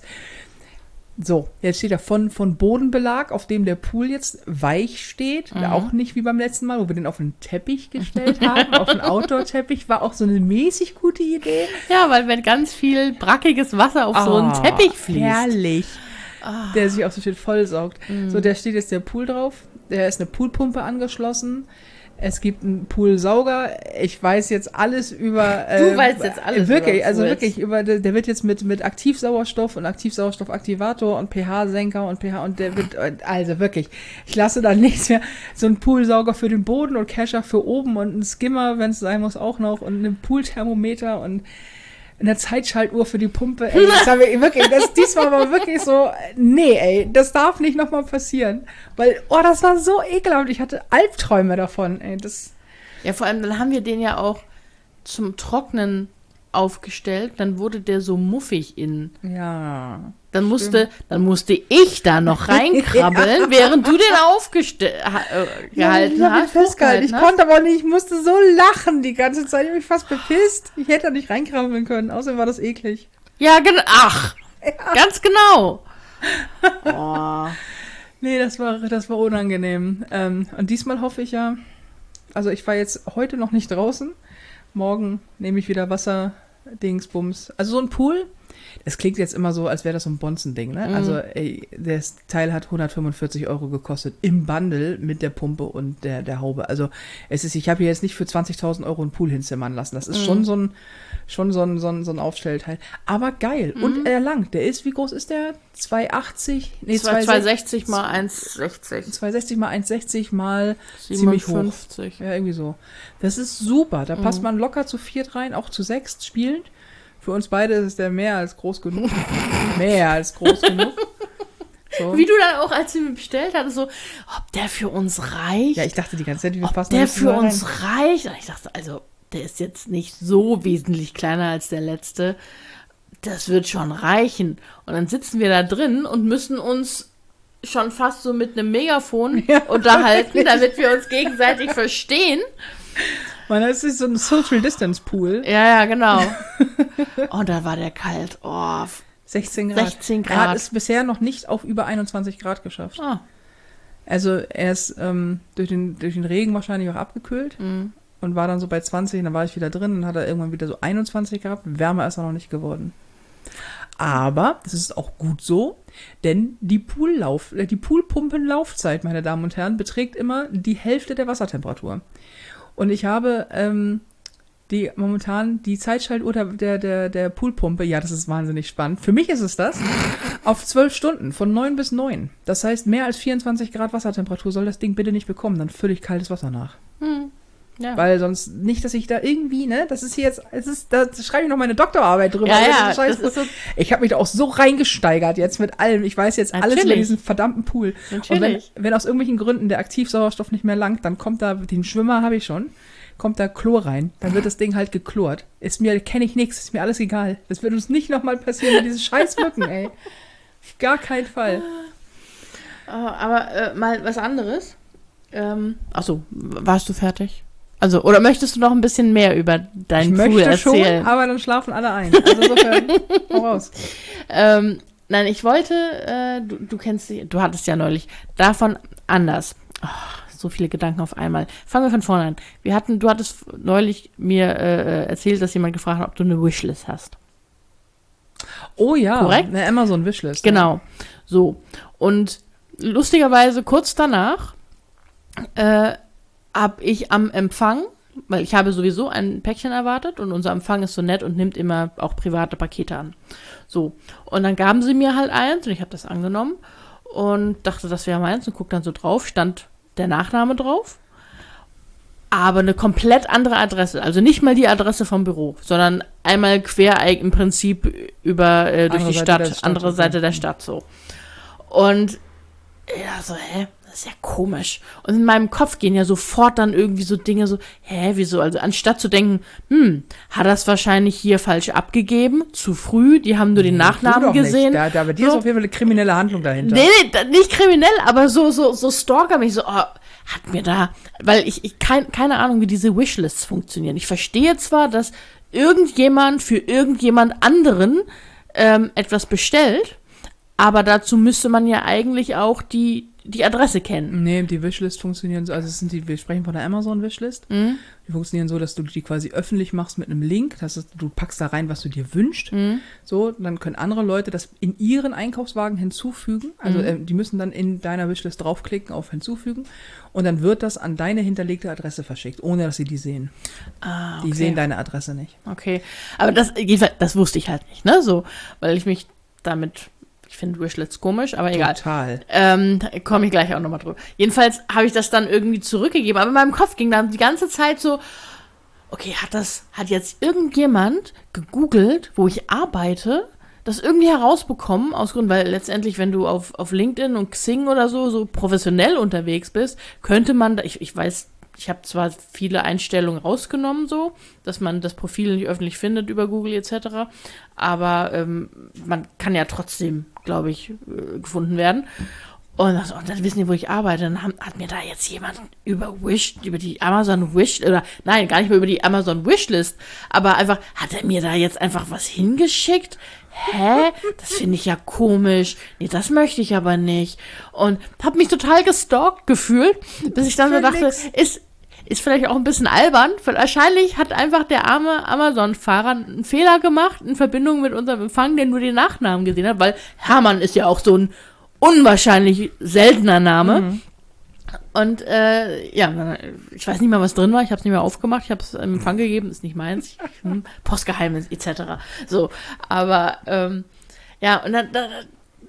So, jetzt steht da von, von Bodenbelag, auf dem der Pool jetzt weich steht. Mhm. Auch nicht wie beim letzten Mal, wo wir den auf einen Teppich gestellt haben. Auf einen Outdoor-Teppich war auch so eine mäßig gute Idee. Ja, weil wenn ganz viel brackiges Wasser auf oh, so einen Teppich fließt. Herrlich. Oh. Der sich auch so schön vollsaugt. Mhm. So, da steht jetzt der Pool drauf. Da ist eine Poolpumpe angeschlossen. Es gibt einen Poolsauger. Ich weiß jetzt alles über... Äh, du weißt jetzt alles Wirklich, über also Pools. wirklich. Über, der wird jetzt mit, mit Aktivsauerstoff und Aktivsauerstoffaktivator und pH-Senker und pH... Und der wird... Also wirklich. Ich lasse da nichts mehr. So ein Poolsauger für den Boden und Kescher für oben und ein Skimmer, wenn es sein muss, auch noch. Und ein Poolthermometer und... eine Zeitschaltuhr für die Pumpe. Ey, das haben wir wirklich, das, diesmal war wirklich so, nee, ey, das darf nicht nochmal passieren. Weil, oh, das war so ekelhaft. Ich hatte Albträume davon, ey. Das ja, vor allem, dann haben wir den ja auch zum Trocknen aufgestellt. Dann wurde der so muffig innen. Ja. Dann musste, dann musste ich da noch reinkrabbeln, ja. während du den aufgestellt äh, gehalten ja, ich hast. Festgehalten. Ich hast. konnte aber nicht, ich musste so lachen die ganze Zeit. Ich habe mich fast bepisst. Ich hätte da nicht reinkrabbeln können. Außerdem war das eklig. Ja, genau. Ach, ja. ganz genau. Oh. Nee, das war, das war unangenehm. Ähm, und diesmal hoffe ich ja, also ich war jetzt heute noch nicht draußen. Morgen nehme ich wieder Wasser, Dingsbums. Also so ein Pool. Es klingt jetzt immer so, als wäre das so ein Bonzen-Ding, ne? Mhm. Also, ey, das Teil hat hundertfünfundvierzig Euro gekostet im Bundle mit der Pumpe und der, der Haube. Also, es ist, ich habe hier jetzt nicht für zwanzigtausend Euro einen Pool hinzimmern lassen. Das ist mhm. schon so ein, schon so ein, so ein, so ein Aufstellteil. Aber geil. Mhm. Und er lang. Der ist, wie groß ist der? zwei achtzig? Nee, zweihundertsechzig mal eins sechzig. zweihundertsechzig mal eins sechzig mal ziemlich hoch. Ja, irgendwie so. Das ist super. Da mhm. passt man locker zu viert rein, auch zu sechst spielend. Für uns beide ist der mehr als groß genug. mehr als groß genug. So. Wie du dann auch, als du mir bestellt hattest, so, ob der für uns reicht. Ja, ich dachte die ganze Zeit, wir ob passen der für uns reicht. Und ich dachte, also, der ist jetzt nicht so wesentlich kleiner als der letzte. Das wird schon reichen. Und dann sitzen wir da drin und müssen uns schon fast so mit einem Megafon ja, unterhalten, damit wir uns gegenseitig verstehen. Man, das ist so ein Social Distance Pool. Ja, ja, genau. Und da war der kalt. Oh, sechzehn Grad. sechzehn Grad. Er hat es bisher noch nicht auf über einundzwanzig Grad geschafft. Ah. Also er ist ähm, durch, den, durch den Regen wahrscheinlich auch abgekühlt Mhm. und war dann so bei zwanzig, und dann war ich wieder drin und hat er irgendwann wieder so einundzwanzig gehabt. Wärmer ist er noch nicht geworden. Aber das ist auch gut so, denn die Poollauf, äh, die Poolpumpenlaufzeit, meine Damen und Herren, beträgt immer die Hälfte der Wassertemperatur. Und ich habe ähm, die momentan die Zeitschaltuhr der, der, der, der Poolpumpe, ja, das ist wahnsinnig spannend. Für mich ist es das, auf zwölf Stunden, von neun bis neun. Das heißt, mehr als vierundzwanzig Grad Wassertemperatur soll das Ding bitte nicht bekommen, dann fülle ich kaltes Wasser nach. Mhm. Ja. Weil sonst nicht, dass ich da irgendwie, ne, das ist hier jetzt, es ist, da schreibe ich noch meine Doktorarbeit drüber. Ja, ja, das ist das ist so, ich habe mich da auch so reingesteigert jetzt mit allem. Ich weiß jetzt Natürlich. alles über diesen verdammten Pool. Natürlich. Und wenn, wenn aus irgendwelchen Gründen der Aktivsauerstoff nicht mehr langt, dann kommt da, den Schwimmer habe ich schon, kommt da Chlor rein. Dann wird das Ding halt geklort. Ist mir, kenne ich nichts, ist mir alles egal. Das wird uns nicht nochmal passieren mit diesen scheiß Mücken, ey. Auf gar keinen Fall. Uh, aber äh, mal was anderes. Ähm, achso, warst du fertig? Also, oder möchtest du noch ein bisschen mehr über deinen ich Pool möchte erzählen? Schon, aber dann schlafen alle ein. Also insofern, hau raus. Ähm, nein, ich wollte, äh, du, du kennst sie, du hattest ja neulich, davon anders. Oh, so viele Gedanken auf einmal. Fangen wir von vorne an. Wir hatten, du hattest neulich mir äh, erzählt, dass jemand gefragt hat, ob du eine Wishlist hast. Oh ja, korrekt? Eine Amazon-Wishlist. Genau, ja. So. Und lustigerweise kurz danach äh, habe ich am Empfang, weil ich habe sowieso ein Päckchen erwartet und unser Empfang ist so nett und nimmt immer auch private Pakete an. So, und dann gaben sie mir halt eins und ich habe das angenommen und dachte, das wäre meins und guck dann so drauf, stand der Nachname drauf, aber eine komplett andere Adresse, also nicht mal die Adresse vom Büro, sondern einmal quer im Prinzip über äh, durch andere die Seite Stadt, der Stadt, andere okay. Seite der Stadt so. Und ja, so, hä? Das ist ja komisch. Und in meinem Kopf gehen ja sofort dann irgendwie so Dinge so, hä, wieso? Also anstatt zu denken, hm, hat das wahrscheinlich hier falsch abgegeben, zu früh, die haben nur den Nachnamen gesehen. Da, da, bei dir so. ist auf jeden Fall eine kriminelle Handlung dahinter. Nee, nee, nicht kriminell, aber so, so, so stalker mich so, oh, hat mir da, weil ich, ich kein, keine Ahnung, wie diese Wishlists funktionieren. Ich verstehe zwar, dass irgendjemand für irgendjemand anderen ähm, etwas bestellt, aber dazu müsste man ja eigentlich auch die, die Adresse kennen. Nee, die Wishlist funktionieren so, also es sind die, wir sprechen von der Amazon-Wishlist. Mhm. Die funktionieren so, dass du die quasi öffentlich machst mit einem Link. Das heißt, du packst da rein, was du dir wünschst. Mhm. So, dann können andere Leute das in ihren Einkaufswagen hinzufügen. Also Mhm. äh, die müssen dann in deiner Wishlist draufklicken auf hinzufügen. Und dann wird das an deine hinterlegte Adresse verschickt, ohne dass sie die sehen. Ah, okay. Die sehen deine Adresse nicht. Okay, aber das, jedenfalls, das wusste ich halt nicht, ne, so, weil ich mich damit, ich finde Wishlists komisch, aber egal. Total. Ähm, da komme ich gleich auch nochmal drüber. Jedenfalls habe ich das dann irgendwie zurückgegeben, aber in meinem Kopf ging dann die ganze Zeit so, okay, hat das, hat jetzt irgendjemand gegoogelt, wo ich arbeite, das irgendwie herausbekommen, aus Gründen, weil letztendlich, wenn du auf, auf LinkedIn und Xing oder so, so professionell unterwegs bist, könnte man, ich, ich weiß, ich habe zwar viele Einstellungen rausgenommen, so, dass man das Profil nicht öffentlich findet über Google et cetera, aber ähm, man kann ja trotzdem, glaube ich, äh, gefunden werden. Und, das, und dann wissen die, wo ich arbeite. Dann haben, hat mir da jetzt jemand über Wish, über die Amazon Wish, oder nein, gar nicht mehr über die Amazon Wishlist, aber einfach, hat er mir da jetzt einfach was hingeschickt? Hä? Das finde ich ja komisch. Nee, das möchte ich aber nicht. Und habe mich total gestalkt gefühlt, bis ich dann so dachte, ist, ist vielleicht auch ein bisschen albern. Wahrscheinlich hat einfach der arme Amazon-Fahrer einen Fehler gemacht in Verbindung mit unserem Empfang, der nur den Nachnamen gesehen hat, weil Hermann ist ja auch so ein unwahrscheinlich seltener Name. Mhm. Und äh, ja, ich weiß nicht mehr, was drin war. Ich habe es nicht mehr aufgemacht. Ich habe es im Empfang gegeben. Ist nicht meins. Hm, Postgeheimnis et cetera. So, aber ähm, ja, und dann, da,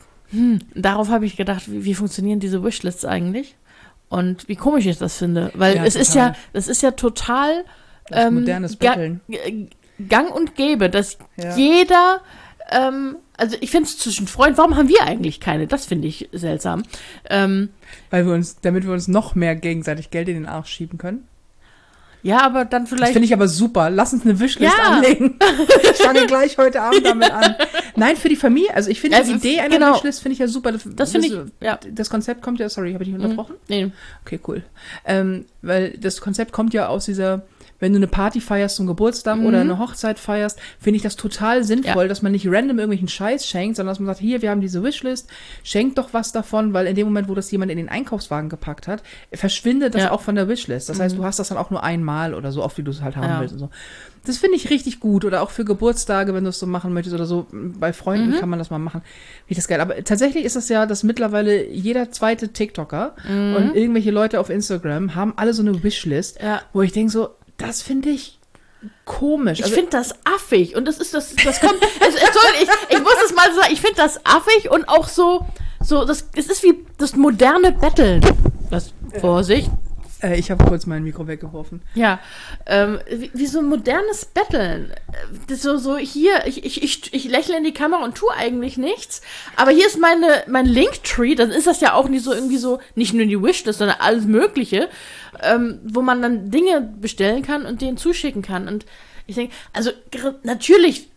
hm, darauf habe ich gedacht, wie, wie funktionieren diese Wishlists eigentlich? Und wie komisch ich das finde. Weil ja, es total. ist ja, das ist ja total ähm, modernes Betteln. Ga- Gang und Gäbe, dass ja. jeder ähm, Also ich finde es zwischen Freunden, warum haben wir eigentlich keine? Das finde ich seltsam. Ähm, Weil wir uns, damit wir uns noch mehr gegenseitig Geld in den Arsch schieben können. Ja, aber dann vielleicht... Das finde ich aber super. Lass uns eine Wishlist ja. anlegen. Ich fange gleich heute Abend damit an. Nein, für die Familie. Also ich finde also, die Idee einer genau. Wishlist finde ich ja super. Das, das finde ich, ja. Das Konzept kommt ja, sorry, habe ich dich unterbrochen? Mhm. Nee. Okay, cool. Ähm, weil das Konzept kommt ja aus dieser... Wenn du eine Party feierst zum Geburtstag mhm. oder eine Hochzeit feierst, finde ich das total sinnvoll, ja. dass man nicht random irgendwelchen Scheiß schenkt, sondern dass man sagt, hier, wir haben diese Wishlist, schenkt doch was davon, weil in dem Moment, wo das jemand in den Einkaufswagen gepackt hat, verschwindet das ja. auch von der Wishlist. Das mhm. heißt, du hast das dann auch nur einmal oder so oft, wie du es halt haben ja. willst und so. Das finde ich richtig gut. Oder auch für Geburtstage, wenn du es so machen möchtest oder so. Bei Freunden mhm. kann man das mal machen. Finde ich das geil. Aber tatsächlich ist es ja, dass mittlerweile jeder zweite TikToker mhm. und irgendwelche Leute auf Instagram haben alle so eine Wishlist, ja. wo ich denke so, das finde ich komisch. Ich also, finde das affig. Und das ist das, das kommt, es, es soll, ich, ich muss es mal sagen, ich finde das affig und auch so, so, das, es ist wie das moderne Betteln. Das, Vorsicht. Äh, ich habe kurz mein Mikro weggeworfen. Ja, ähm, wie, wie so ein modernes Betteln. Das so, so hier, ich, ich, ich, ich lächle in die Kamera und tue eigentlich nichts, aber hier ist meine, mein Linktree, dann ist das ja auch nicht so irgendwie so, nicht nur die Wishlist, sondern alles Mögliche, ähm, wo man dann Dinge bestellen kann und denen zuschicken kann. Und ich denke, also natürlich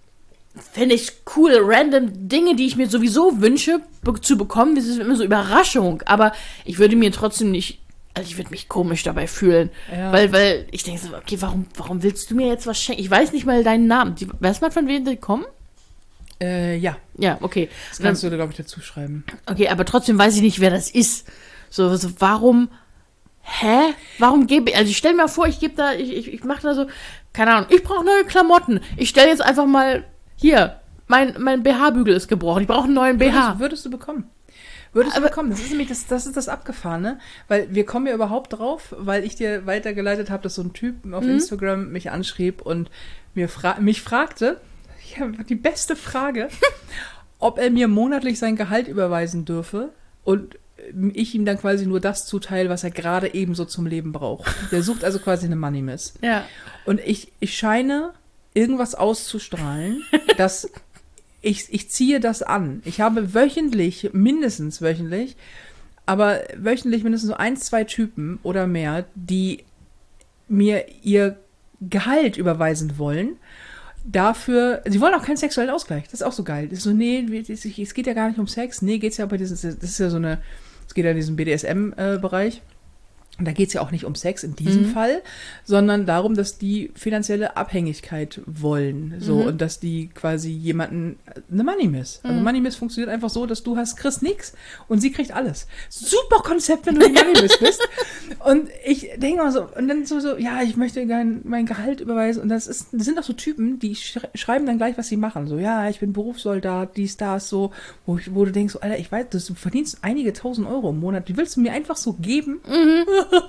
finde ich cool, random Dinge, die ich mir sowieso wünsche, be- zu bekommen, das ist immer so Überraschung, aber ich würde mir trotzdem nicht Also ich würde mich komisch dabei fühlen, ja. weil, weil ich denke so, okay, warum, warum willst du mir jetzt was schenken? Ich weiß nicht mal deinen Namen. Die, weiß man, von wem die kommen? Äh, ja. Ja, okay. Das kannst dann, du, glaube ich, dazu schreiben. Okay, aber trotzdem weiß ich nicht, wer das ist. So, so warum, hä? Warum gebe ich, also ich stelle mir vor, ich gebe da, ich, ich, ich mache da so, keine Ahnung, ich brauche neue Klamotten. Ich stelle jetzt einfach mal, hier, mein, mein B H-Bügel ist gebrochen, ich brauche einen neuen B H. Würdest, würdest du bekommen. Würdest aber, du bekommen. Das ist nämlich das, das ist das Abgefahrene, weil wir kommen ja überhaupt drauf, weil ich dir weitergeleitet habe, dass so ein Typ auf mhm. Instagram mich anschrieb und mir fra- mich fragte, ja, die beste Frage, ob er mir monatlich sein Gehalt überweisen dürfe und ich ihm dann quasi nur das zuteile, was er gerade ebenso zum Leben braucht. Der sucht also quasi eine Money Miss. Ja. Und ich, ich scheine irgendwas auszustrahlen, dass Ich, ich ziehe das an. Ich habe wöchentlich, mindestens wöchentlich, aber wöchentlich mindestens so ein, zwei Typen oder mehr, die mir ihr Gehalt überweisen wollen. Dafür, sie wollen auch keinen sexuellen Ausgleich. Das ist auch so geil. Das ist so, nee, es geht ja gar nicht um Sex. Nee, geht's ja bei diesem, das ist ja so eine, es geht ja in diesen B D S M-Bereich. Und da geht es ja auch nicht um Sex in diesem mhm. Fall, sondern darum, dass die finanzielle Abhängigkeit wollen. So, mhm. und dass die quasi jemanden eine Money Miss. Also mhm. Money Miss funktioniert einfach so, dass du hast, kriegst nichts und sie kriegt alles. Super Konzept, wenn du die Money Miss bist. Und ich denke mal so, und dann so, so, ja, ich möchte gerne mein Gehalt überweisen. Und das ist, das sind auch so Typen, die sch- schreiben dann gleich, was sie machen. So, ja, ich bin Berufssoldat, dies, das, so, wo, ich, wo du denkst, so, Alter, ich weiß, du verdienst einige tausend Euro im Monat. Die willst du mir einfach so geben? Mhm.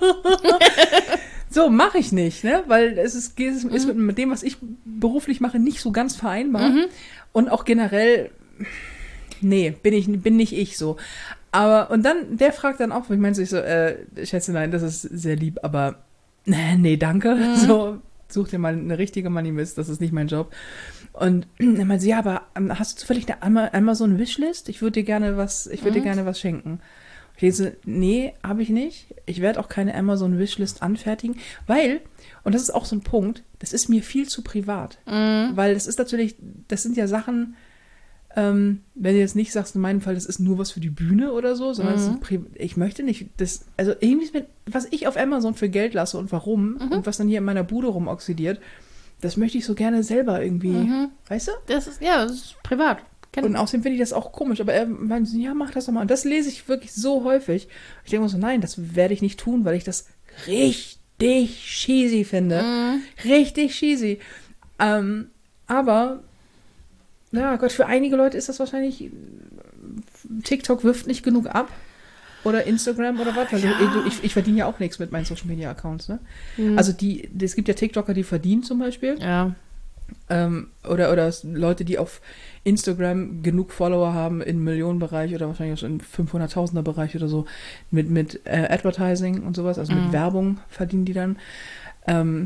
So, mache ich nicht, ne? Weil es ist, es ist mit, mit dem, was ich beruflich mache, nicht so ganz vereinbar. Mhm. Und auch generell, nee, bin ich, bin nicht ich so. Aber, und dann, der fragt dann auch, ich meine, so, ich so, äh, schätze, nein, das ist sehr lieb, aber nee, nee, danke. Mhm. So, such dir mal eine richtige Money Miss, das ist nicht mein Job. Und dann meinte sie, ja, aber hast du zufällig eine Amazon-Wishlist? Ich würde dir gerne was, ich würde mhm. dir gerne was schenken. Ich lese, nee, habe ich nicht. Ich werde auch keine Amazon-Wishlist anfertigen, weil, und das ist auch so ein Punkt, das ist mir viel zu privat. Mhm. Weil das ist natürlich, das sind ja Sachen, ähm, wenn du jetzt nicht sagst, in meinem Fall, das ist nur was für die Bühne oder so, sondern mhm. das ist Pri- ich möchte nicht, das, also irgendwie, mit, was ich auf Amazon für Geld lasse und warum mhm. und was dann hier in meiner Bude rumoxidiert, das möchte ich so gerne selber irgendwie, mhm. weißt du? Das ist, ja, das ist privat. Und außerdem finde ich das auch komisch, aber er meinte, ja, mach das doch mal. Und das lese ich wirklich so häufig. Ich denke mir so, nein, das werde ich nicht tun, weil ich das richtig cheesy finde. Mm. Richtig cheesy. Ähm, aber, ja Gott, für einige Leute ist das wahrscheinlich, TikTok wirft nicht genug ab. Oder Instagram oder was. Weil ja. du, ich, ich verdiene ja auch nichts mit meinen Social-Media-Accounts. Ne? Mm. Also die, es gibt ja TikToker, die verdienen zum Beispiel. Ja. Ähm, oder, oder Leute, die auf Instagram genug Follower haben im Millionenbereich oder wahrscheinlich auch im fünfhunderttausender-Bereich oder so, mit, mit äh, Advertising und sowas, also mhm. mit Werbung verdienen die dann. Ähm,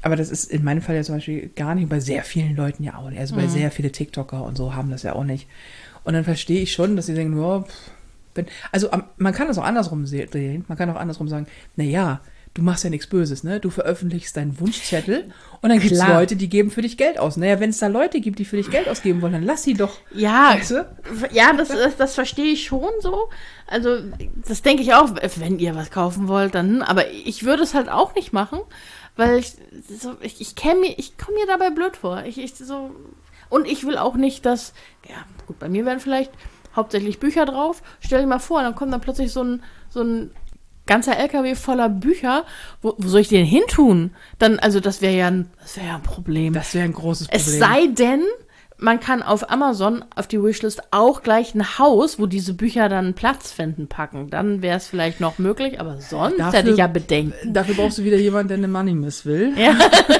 aber das ist in meinem Fall ja zum Beispiel gar nicht, bei sehr vielen Leuten ja auch nicht. Also bei Mhm. sehr viele TikToker und so haben das ja auch nicht. Und dann verstehe ich schon, dass sie denken, ja, pff, wenn, also am- man kann das auch andersrum se- drehen. Man kann auch andersrum sagen, na ja, du machst ja nichts Böses, ne? Du veröffentlichst deinen Wunschzettel und dann gibt es Klar. Leute, die geben für dich Geld aus. Naja, wenn es da Leute gibt, die für dich Geld ausgeben wollen, dann lass sie doch. Ja, Weißt du? ja, das, das, das verstehe ich schon so. Also, das denke ich auch, wenn ihr was kaufen wollt, dann, aber ich würde es halt auch nicht machen, weil ich, so, ich, ich kenne mir, ich komme mir dabei blöd vor. Ich, ich so, und ich will auch nicht, dass, ja, gut, bei mir wären vielleicht hauptsächlich Bücher drauf. Stell dir mal vor, dann kommt dann plötzlich so ein, so ein ganzer L K W voller Bücher. Wo, wo soll ich den hintun? Dann, also, das wäre ja ein, das wäre ja ein Problem. Das wäre ein großes Problem. Es sei denn, man kann auf Amazon auf die Wishlist auch gleich ein Haus, wo diese Bücher dann Platz finden, packen. Dann wäre es vielleicht noch möglich, aber sonst Dafür- hätte ich ja Bedenken. Dafür brauchst du wieder jemanden, der eine Money Miss will. Ja.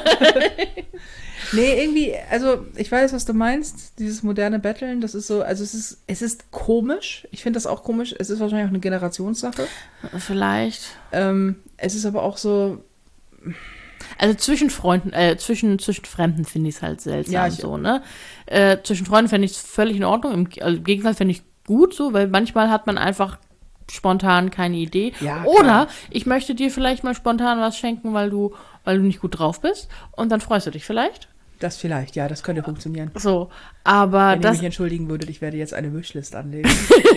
Nee, irgendwie, also ich weiß, was du meinst, dieses moderne Betteln, das ist so, also es ist, es ist komisch, ich finde das auch komisch, es ist wahrscheinlich auch eine Generationssache. Vielleicht. Ähm, es ist aber auch so, Also zwischen Freunden, äh, zwischen, zwischen Fremden finde ich es halt seltsam Ja, ich- so, ne? Äh, zwischen Freunden fände ich es völlig in Ordnung. Im, also im Gegenteil fände ich gut so, weil manchmal hat man einfach spontan keine Idee. Ja, Oder klar. ich möchte dir vielleicht mal spontan was schenken, weil du, weil du nicht gut drauf bist. Und dann freust du dich vielleicht. das vielleicht, ja, das könnte funktionieren. So, aber Wenn ihr das. mich entschuldigen würdet, ich werde jetzt eine Wishlist anlegen.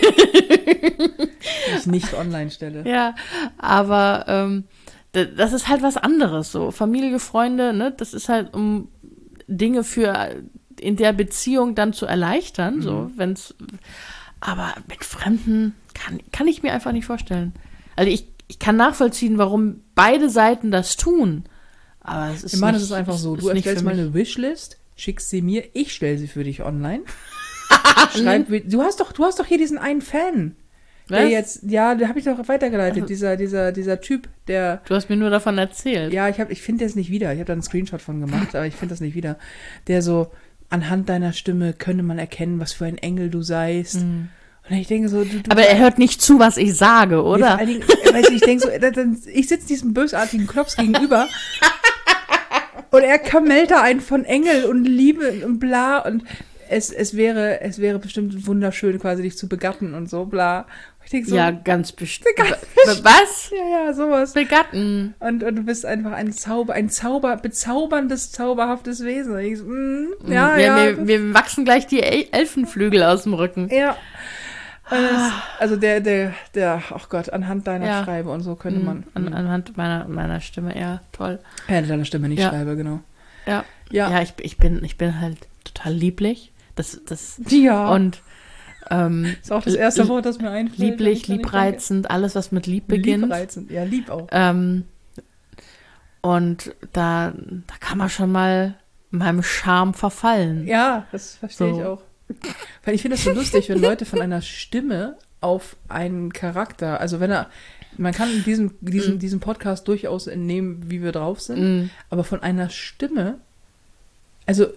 die ich nicht online stelle. Ja, aber ähm, d- das ist halt was anderes so. Familie, Freunde, ne, das ist halt, um Dinge für in der Beziehung dann zu erleichtern, so, wenn's. Aber mit Fremden kann, kann ich mir einfach nicht vorstellen. Also ich, ich kann nachvollziehen, warum beide Seiten das tun. Aber es ist Ich meine, nicht, es ist einfach so, ist du nicht erstellst für mal mich. eine Wishlist, schickst sie mir, ich stelle sie für dich online. Schreib, du hast doch, du hast doch hier diesen einen Fan. Der Was? jetzt, ja, der habe ich doch weitergeleitet, Also- dieser, dieser, dieser Typ, der, Du hast mir nur davon erzählt. ja, ich habe, ich finde das nicht wieder. Ich habe da einen Screenshot von gemacht, aber ich finde das nicht wieder. Der so, anhand deiner Stimme könne man erkennen, was für ein Engel du seist. Und ich denke so, du, du Aber er hört nicht zu, was ich sage, Nee, vor oder? allen Dingen, weißt du, ich denke so, da- dann- ich sitze diesem bösartigen Klops gegenüber und er kammellt da einen von Engel und Liebe und bla und es, es wäre, es wäre bestimmt wunderschön, quasi dich zu begatten und so, bla. Und ich denke so, Ja, ja, ganz bestimmt. Was? ja, sowas. Begatten. Und, und du bist einfach ein Zauber, ein Zauber, bezauberndes, zauberhaftes Wesen. Und ich so, mm, ja, wir, ja. wir, wir wachsen gleich die El Elfenflügel aus dem Rücken. Ja. Und es, also der, der, der, ach Gott, anhand deiner Ja. Schreibe und so könnte man. An, anhand meiner, meiner Stimme, ja, toll. Ja, deiner Stimme nicht Ja. schreibe, genau. Ja, Ja. ja ich, ich, bin, ich bin halt total lieblich. Das, das, Ja. und ähm, ist auch das erste li- Wort, das mir einfällt. lieblich, wenn ich dran liebreizend, alles, was mit Lieb denke. beginnt. Liebreizend, ja, lieb auch. Ähm, und da, da kann man schon mal meinem Charme verfallen. Ja, das verstehe So. ich auch. Weil ich finde es so lustig, wenn Leute von einer Stimme auf einen Charakter, also wenn er, man kann in diesem, diesem, Mm. diesem Podcast durchaus entnehmen, wie wir drauf sind, Mm. aber von einer Stimme, also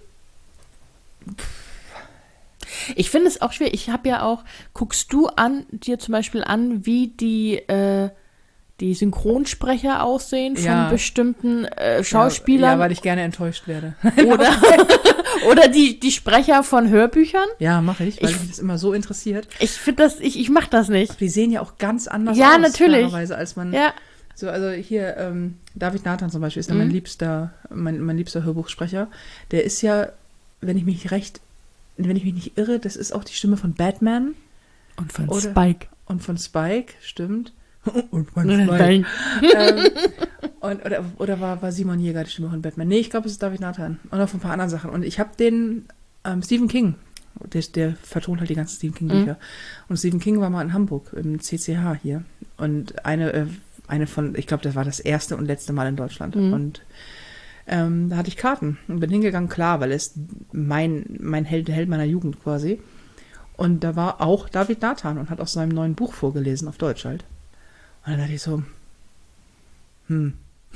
Ich finde es auch schwer. Ich habe ja auch, guckst du an, dir zum Beispiel an, wie die, äh, die Synchronsprecher aussehen von Ja. bestimmten äh, Ja, Schauspielern weil ich gerne enttäuscht werde. oder, oder die, die Sprecher von Hörbüchern? Ja, mache ich, weil Ich- mich das immer so interessiert. Ich finde das, ich, ich mache das nicht. Die sehen ja auch ganz anders Ja, aus, natürlich. klarerweise, als man. Ja, So, also hier, ähm, David Nathan zum Beispiel ist ja mein Mhm. liebster, mein, mein liebster Hörbuchsprecher. Der ist ja, wenn ich mich recht, wenn ich mich nicht irre, das ist auch die Stimme von Batman und von Oder- Spike. und von Spike, stimmt. Und von Nein. ähm, und, oder oder war, war Simon Jäger die Stimme von Batman? Nee, ich glaube, es ist David Nathan. Und noch von ein paar anderen Sachen. Und ich habe den ähm, Stephen King, der, der vertont halt die ganzen Stephen King Bücher. Und Stephen King war mal in Hamburg, im C C H hier. Und eine, äh, eine von, ich glaube, das war das erste und letzte Mal in Deutschland. Mhm. Und ähm, da hatte ich Karten und bin hingegangen, klar, weil es mein, mein Held, der Held meiner Jugend quasi. Und da war auch David Nathan und hat aus seinem neuen Buch vorgelesen, auf Deutsch halt. Und dann dachte ich so, hm.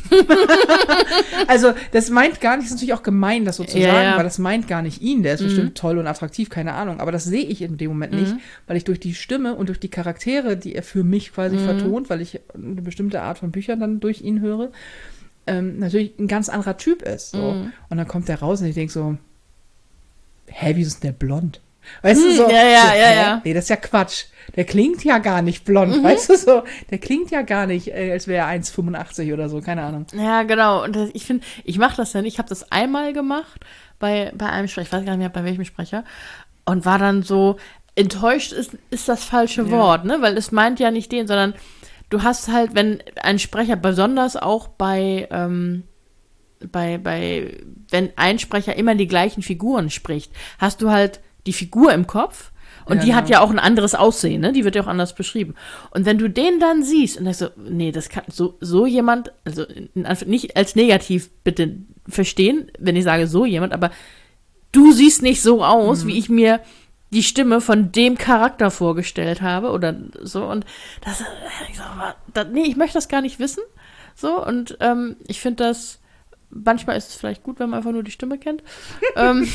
Also, das meint gar nicht, ist natürlich auch gemein, das so zu Ja, sagen, ja. weil das meint gar nicht ihn, der ist Mhm. bestimmt toll und attraktiv, keine Ahnung, aber das sehe ich in dem Moment nicht, Mhm. weil ich durch die Stimme und durch die Charaktere, die er für mich quasi Mhm. vertont, weil ich eine bestimmte Art von Büchern dann durch ihn höre, ähm, natürlich ein ganz anderer Typ ist. So. Mhm. Und dann kommt der raus und ich denke so, hä, wieso ist denn der blond? Weißt hm, du, so, ja, ja, so, ja, ja. Nee, das ist ja Quatsch. Der klingt ja gar nicht blond, mhm. weißt du, so. Der klingt ja gar nicht, äh, als wäre er eins Komma fünfundachtzig oder so, keine Ahnung. Ja, genau. Und das, ich finde, ich mache das ja nicht. Ich habe das einmal gemacht bei, bei einem Sprecher, ich weiß gar nicht mehr, bei welchem Sprecher, und war dann so, enttäuscht ist, ist das falsche ja. Wort, ne? Weil es meint ja nicht den, sondern du hast halt, wenn ein Sprecher, besonders auch bei, ähm, bei, bei, wenn ein Sprecher immer die gleichen Figuren spricht, hast du halt die Figur im Kopf und ja, die genau. hat ja auch ein anderes Aussehen, ne? Die wird ja auch anders beschrieben. Und wenn du den dann siehst und denkst so, nee, das kann so, so jemand, also nicht als negativ bitte verstehen, wenn ich sage so jemand, aber du siehst nicht so aus, mhm. wie ich mir die Stimme von dem Charakter vorgestellt habe oder so. Und das, ich sag, das nee, ich möchte das gar nicht wissen. So, und ähm, ich finde das, manchmal ist es vielleicht gut, wenn man einfach nur die Stimme kennt. ähm,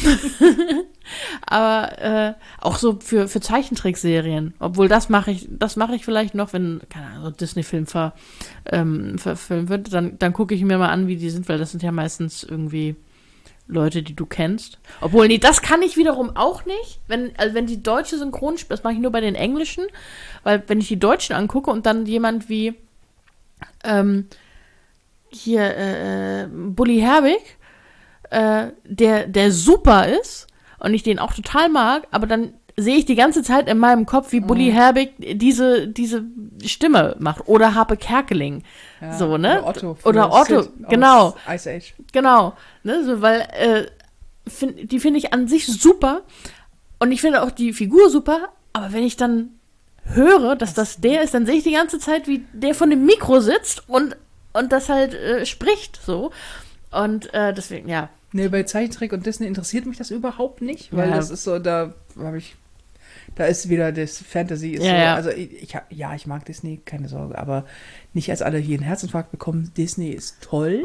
aber äh, auch so für, für Zeichentrickserien, obwohl das mache ich, das mache ich vielleicht noch, wenn, keine Ahnung, so Disney-Film ver, ähm, verfilmt wird, dann, dann gucke ich mir mal an, wie die sind, weil das sind ja meistens irgendwie Leute, die du kennst. Obwohl, nee, das kann ich wiederum auch nicht. Wenn, also wenn die deutsche Synchron, das mache ich nur bei den englischen, weil wenn ich die Deutschen angucke und dann jemand wie ähm, hier äh, Bully Herbig, äh, der, der super ist und ich den auch total mag, aber dann sehe ich die ganze Zeit in meinem Kopf, wie Bully mhm. Herbig diese, diese Stimme macht. Oder Harpe Kerkeling. Ja, so, ne? Oder Otto. Oder Otto, genau. Ice Age. Genau. Ne? So, weil äh, find, die finde ich an sich super. Und ich finde auch die Figur super. Aber wenn ich dann höre, dass das der ist, dann sehe ich die ganze Zeit, wie der von dem Mikro sitzt und, und das halt äh, spricht. So. Und äh, deswegen, ja. Nee, bei Zeichentrick und Disney interessiert mich das überhaupt nicht, weil ja. das ist so, da habe ich, da ist wieder das Fantasy, ist ja, so, ja. also ich, ich hab, ja, ich mag Disney, keine Sorge, aber nicht als alle hier einen Herzinfarkt bekommen, Disney ist toll.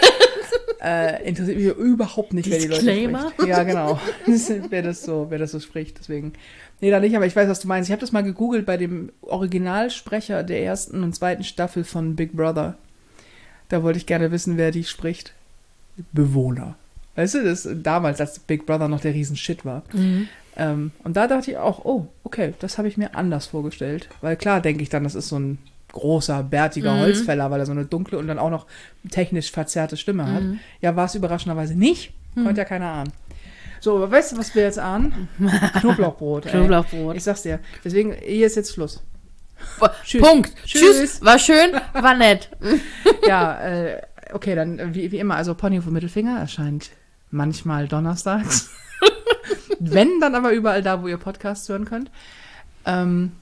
äh, interessiert mich überhaupt nicht, wer die Leute spricht. Ja, genau, wer das so, wer das so spricht, deswegen, nee, da nicht, aber ich weiß, was du meinst. Ich habe das mal gegoogelt bei dem Originalsprecher der ersten und zweiten Staffel von Big Brother. Da wollte ich gerne wissen, wer die spricht. Bewohner. Weißt du, das damals, als Big Brother noch der Riesenshit war. Mhm. Ähm, und da dachte ich auch, oh, okay, das habe ich mir anders vorgestellt. Weil klar denke ich dann, das ist so ein großer, bärtiger mhm. Holzfäller, weil er so eine dunkle und dann auch noch technisch verzerrte Stimme hat. Mhm. Ja, war es überraschenderweise nicht. Mhm. Konnte ja keiner ahnen. So, aber weißt du, was wir jetzt ahnen? Knoblauchbrot. Knoblauchbrot. Ey. Ich sag's dir. Deswegen, hier ist jetzt Schluss. Tschüss. Punkt. Tschüss. Tschüss. War schön, war nett. Ja, äh, okay, dann wie, wie immer, also Pony vom Mittelfinger erscheint manchmal donnerstags. Wenn, dann aber überall da, wo ihr Podcasts hören könnt. Ähm,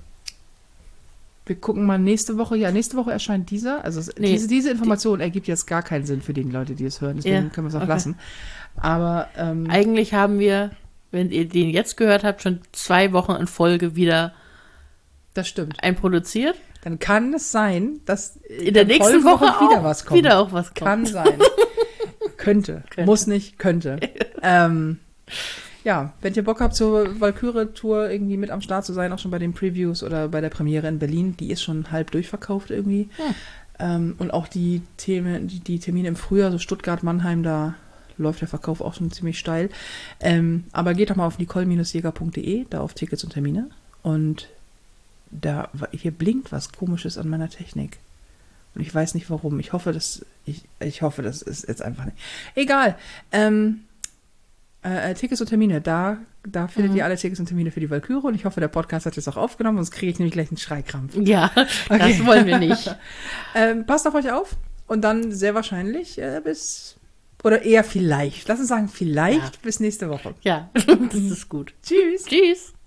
wir gucken mal nächste Woche. Ja, nächste Woche erscheint dieser. Also nee, diese, diese Information die, ergibt jetzt gar keinen Sinn für die Leute, die es hören. Deswegen ja, können wir es auch okay. lassen. Aber ähm, eigentlich haben wir, wenn ihr den jetzt gehört habt, schon zwei Wochen in Folge wieder das stimmt. einproduziert. Dann kann es sein, dass in, in der nächsten Woche wieder auch, was kommt. Wieder auch was kommt. Kann sein. könnte. könnte. Muss nicht, könnte. ähm, ja, wenn ihr Bock habt, zur Valkyrie-Tour irgendwie mit am Start zu sein, auch schon bei den Previews oder bei der Premiere in Berlin, die ist schon halb durchverkauft irgendwie. Hm. Ähm, und auch die, Themen, die, die Termine im Frühjahr, so Stuttgart, Mannheim, da läuft der Verkauf auch schon ziemlich steil. Ähm, aber geht doch mal auf nicole Jäger punkt de, da auf Tickets und Termine. Und da hier blinkt was Komisches an meiner Technik. Und ich weiß nicht warum. Ich hoffe, dass ich, ich hoffe, das ist jetzt einfach nicht. Egal. Ähm, äh, Tickets und Termine, da, da findet mhm. ihr alle Tickets und Termine für die Valkyrie. Und ich hoffe, der Podcast hat jetzt auch aufgenommen, sonst kriege ich nämlich gleich einen Schreikrampf. Ja, okay. Das wollen wir nicht. ähm, passt auf euch auf. Und dann sehr wahrscheinlich äh, bis, oder eher vielleicht, lass uns sagen, vielleicht ja. bis nächste Woche. Ja, das ist gut. Tschüss. Tschüss.